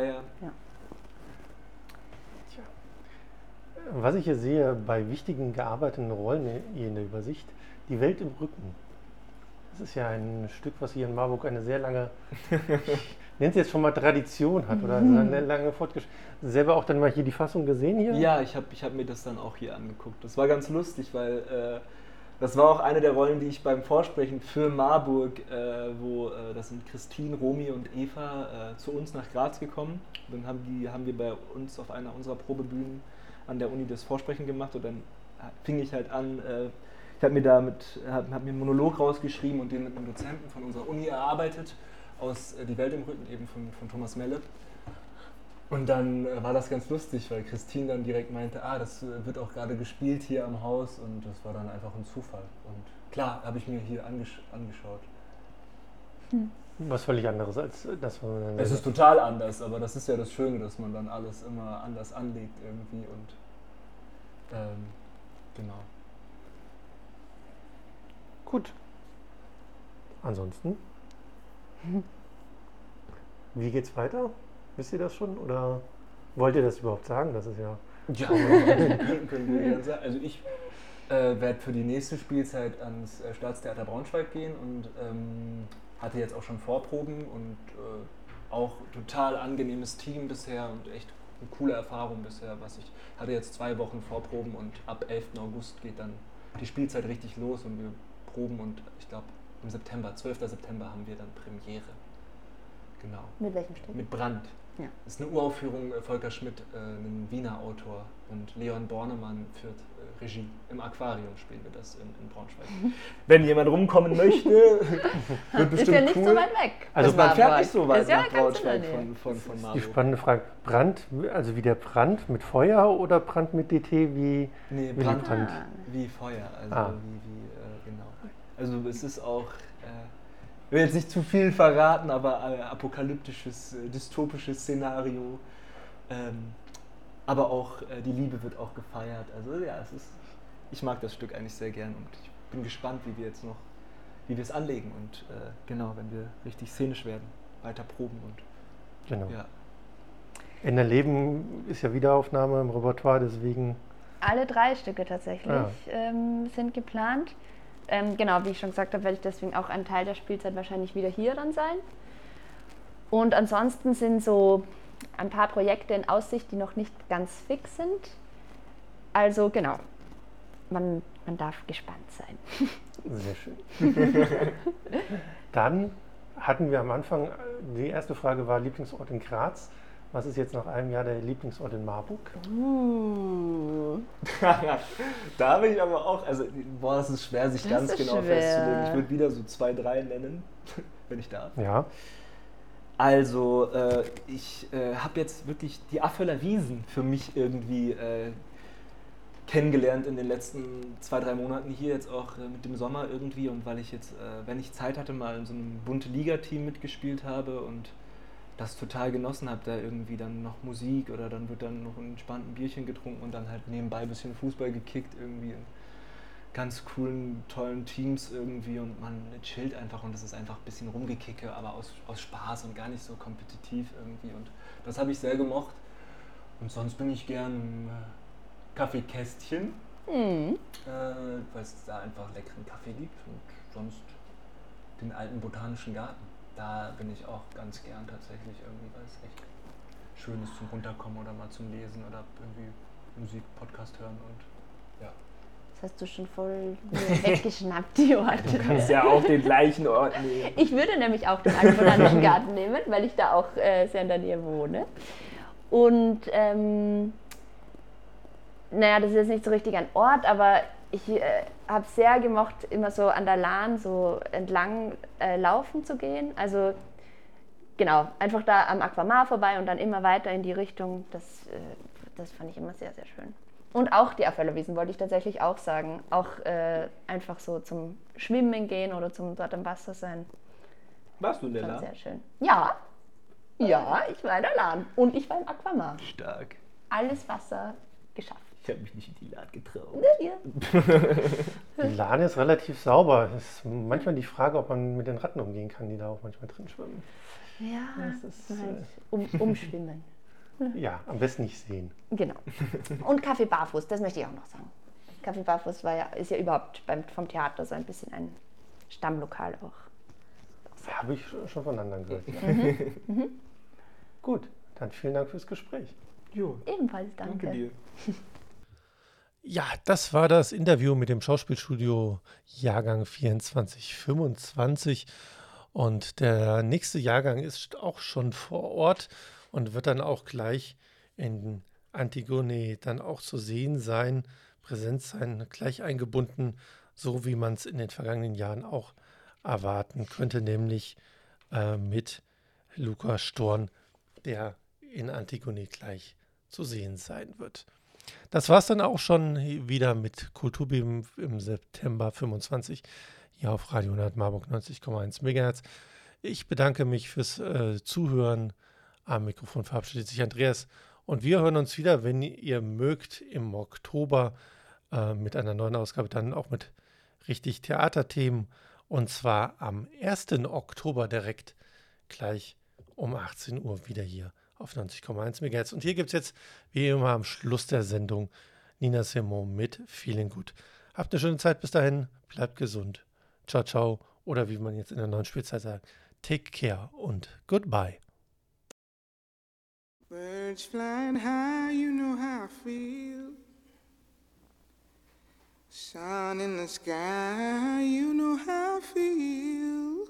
Was ich hier sehe, bei wichtigen gearbeiteten Rollen hier in der Übersicht, die Welt im Rücken. Das ist ja ein Stück, was hier in Marburg eine sehr lange, ich nenne es jetzt schon mal Tradition hat oder eine lange Fortgeschichte. Selber auch dann mal hier die Fassung gesehen hier? Ja, ich hab mir das dann auch hier angeguckt. Das war ganz lustig, weil das war auch eine der Rollen, die ich beim Vorsprechen für Marburg, das sind Christine, Romy und Eva, zu uns nach Graz gekommen. Dann haben wir bei uns auf einer unserer Probebühnen an der Uni das Vorsprechen gemacht und dann fing ich halt an, ich habe mir einen Monolog rausgeschrieben und den mit einem Dozenten von unserer Uni erarbeitet, aus Die Welt im Rücken, eben von Thomas Melle. Und dann war das ganz lustig, weil Christine dann direkt meinte, das wird auch gerade gespielt hier am Haus und das war dann einfach ein Zufall. Und klar, habe ich mir hier angeschaut. Was völlig anderes als das, was man dann Es ist total anders, aber das ist ja das Schöne, dass man dann alles immer anders anlegt irgendwie und genau. Gut. Ansonsten? Wie geht's weiter? Wisst ihr das schon? Oder wollt ihr das überhaupt sagen? Das ist ja. Ja, können wir gerne sagen. Also ich werde für die nächste Spielzeit ans Staatstheater Braunschweig gehen und hatte jetzt auch schon Vorproben und auch total angenehmes Team bisher und echt eine coole Erfahrung bisher. Ich hatte jetzt 2 Wochen Vorproben und ab 11. August geht dann die Spielzeit richtig los und wir proben und ich glaube im September, 12. September haben wir dann Premiere. Genau. Mit welchem Stück? Mit Brand. Ja. Das ist eine Uraufführung, Volker Schmidt, ein Wiener Autor und Leon Bornemann führt Regie. Im Aquarium spielen wir das in Braunschweig. Wenn jemand rumkommen möchte, wird bestimmt Ist ja nicht cool. so weit weg. Also das man fährt Marburg. nicht so weit Ist ja nach ganz in der Braunschweig Nähe. von Die Marburg. spannende Frage: Brand, also wie der Brand mit Feuer oder Brand mit DT wie Nee, Willy Brand Brandt? wie Feuer. Also Ah. genau. Also es ist auch, ich will jetzt nicht zu viel verraten, aber apokalyptisches, dystopisches Szenario. Aber auch die Liebe wird auch gefeiert. Also ja, ich mag das Stück eigentlich sehr gern und ich bin gespannt, wie wir es anlegen und genau, wenn wir richtig szenisch werden, weiter proben und Genau. ja. Ender Leben ist ja Wiederaufnahme im Repertoire, deswegen. Alle 3 Stücke tatsächlich Ah. sind geplant. Genau, wie ich schon gesagt habe, werde ich deswegen auch einen Teil der Spielzeit wahrscheinlich wieder hier dann sein. Und ansonsten sind so ein paar Projekte in Aussicht, die noch nicht ganz fix sind. Also genau, man darf gespannt sein. Sehr schön. Dann hatten wir am Anfang, die erste Frage war Lieblingsort in Graz. Was ist jetzt nach einem Jahr der Lieblingsort in Marburg? Da bin ich aber auch, also das ist schwer, sich Das ganz ist genau schwer. festzulegen. Ich würde wieder so 2, 3 nennen, wenn ich darf. Ja, Also ich habe jetzt wirklich die Affeler Wiesen für mich irgendwie kennengelernt in den letzten 2, 3 Monaten hier, jetzt auch mit dem Sommer irgendwie und weil ich jetzt, wenn ich Zeit hatte, mal in so einem bunte Liga-Team mitgespielt habe und das total genossen habe, da irgendwie dann noch Musik oder dann wird dann noch ein entspannten Bierchen getrunken und dann halt nebenbei ein bisschen Fußball gekickt irgendwie in ganz coolen, tollen Teams irgendwie und man chillt einfach und es ist einfach ein bisschen Rumgekicke, aber aus Spaß und gar nicht so kompetitiv irgendwie und das habe ich sehr gemocht und sonst bin ich gern im Kaffeekästchen, weil es da einfach leckeren Kaffee gibt und sonst den alten botanischen Garten. Da bin ich auch ganz gern tatsächlich irgendwie, weil es echt schön ist zum Runterkommen oder mal zum Lesen oder irgendwie Musik, Podcast hören und ja. Das hast du schon voll weggeschnappt, die Orte. Du kannst ja auch den gleichen Ort nehmen. Ich würde nämlich auch den alten botanischen Garten nehmen, weil ich da auch sehr in der Nähe wohne. Und naja, das ist jetzt nicht so richtig ein Ort, aber ich habe sehr gemocht, immer so an der Lahn so entlang laufen zu gehen. Also genau, einfach da am Aquamar vorbei und dann immer weiter in die Richtung. Das fand ich immer sehr, sehr schön. Und auch die Affeler Wiesen wollte ich tatsächlich auch sagen. Auch einfach so zum Schwimmen gehen oder zum dort am Wasser sein. Warst du in der Fand Lahn? sehr schön. Ja, ich war in der Lahn und ich war im Aquamar. Stark. Alles Wasser geschafft. Ich habe mich nicht in die Lahn getraut. Ja. die Lahn ist relativ sauber. Es ist manchmal die Frage, ob man mit den Ratten umgehen kann, die da auch manchmal drin schwimmen. Ja, Das ist, halt umschwimmen. Ja, am besten nicht sehen. Genau. Und Kaffee Barfuß, das möchte ich auch noch sagen. Kaffee Barfuß ist ja überhaupt vom Theater so ein bisschen ein Stammlokal auch. Habe ich schon von anderen gehört. Ja. Gut, dann vielen Dank fürs Gespräch. Jo, Ebenfalls danke dir. Ja, das war das Interview mit dem Schauspielstudio Jahrgang 24/25 und der nächste Jahrgang ist auch schon vor Ort und wird dann auch gleich in Antigone dann auch zu sehen sein, präsent sein, gleich eingebunden, so wie man es in den vergangenen Jahren auch erwarten könnte, nämlich mit Luca Storn, der in Antigone gleich zu sehen sein wird. Das war es dann auch schon wieder mit Kulturbeben im September 25 hier auf Radio Marburg 90,1 MHz. Ich bedanke mich fürs Zuhören. Am Mikrofon verabschiedet sich Andreas und wir hören uns wieder, wenn ihr mögt, im Oktober mit einer neuen Ausgabe, dann auch mit richtig Theaterthemen, und zwar am 1. Oktober direkt gleich um 18 Uhr wieder hier auf 90,1 MHz. Und hier gibt es jetzt, wie immer am Schluss der Sendung, Nina Simone mit Feeling Good. Habt eine schöne Zeit bis dahin, bleibt gesund. Ciao, ciao. Oder wie man jetzt in der neuen Spielzeit sagt, take care und goodbye. Birds flying high, you know how I feel. Sun in the sky, you know how I feel.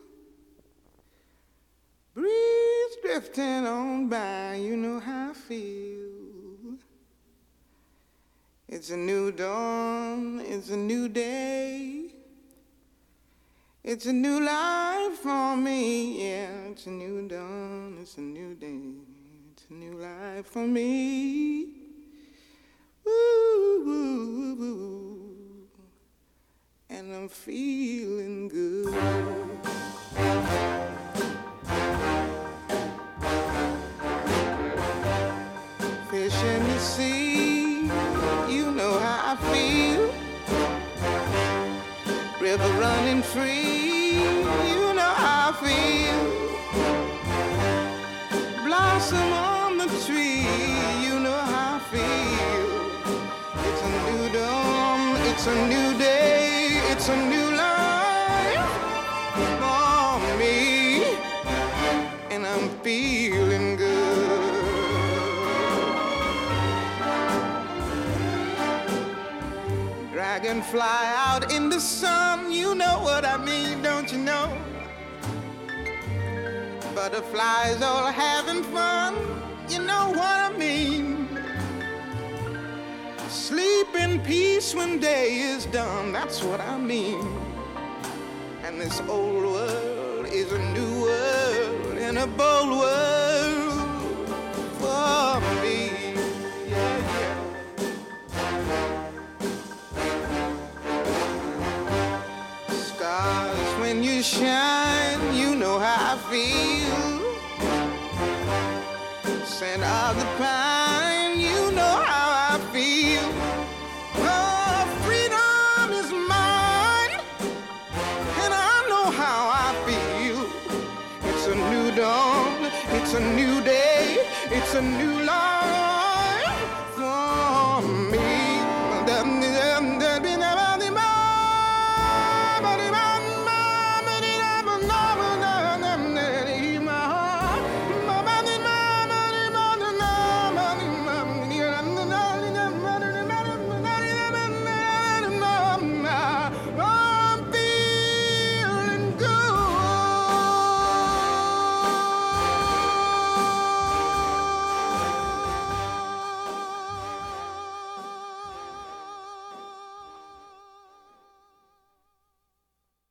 Breeze drifting on by, you know how I feel. It's a new dawn, it's a new day. It's a new life for me, yeah. It's a new dawn, it's a new day. It's a new life for me. Woo, woo, woo, woo. And I'm feeling good. Fish in the sea, you know how I feel. River running free, you know how I feel. Blossom on the tree, you know how I feel. It's a new dawn, it's a new day, it's a new life for me, and I'm feeling good. Dragonfly out in the sun, you know what I mean, don't you know? Butterflies all having fun, you know what I mean. Sleep in peace when day is done, that's what I mean. And this old world is a new world and a bold world for me. Yeah, yeah. Stars, when you shine, you know how I feel. Scent of the pine, you know how I feel. Oh, freedom is mine, and I know how I feel. It's a new dawn, it's a new day, it's a new life.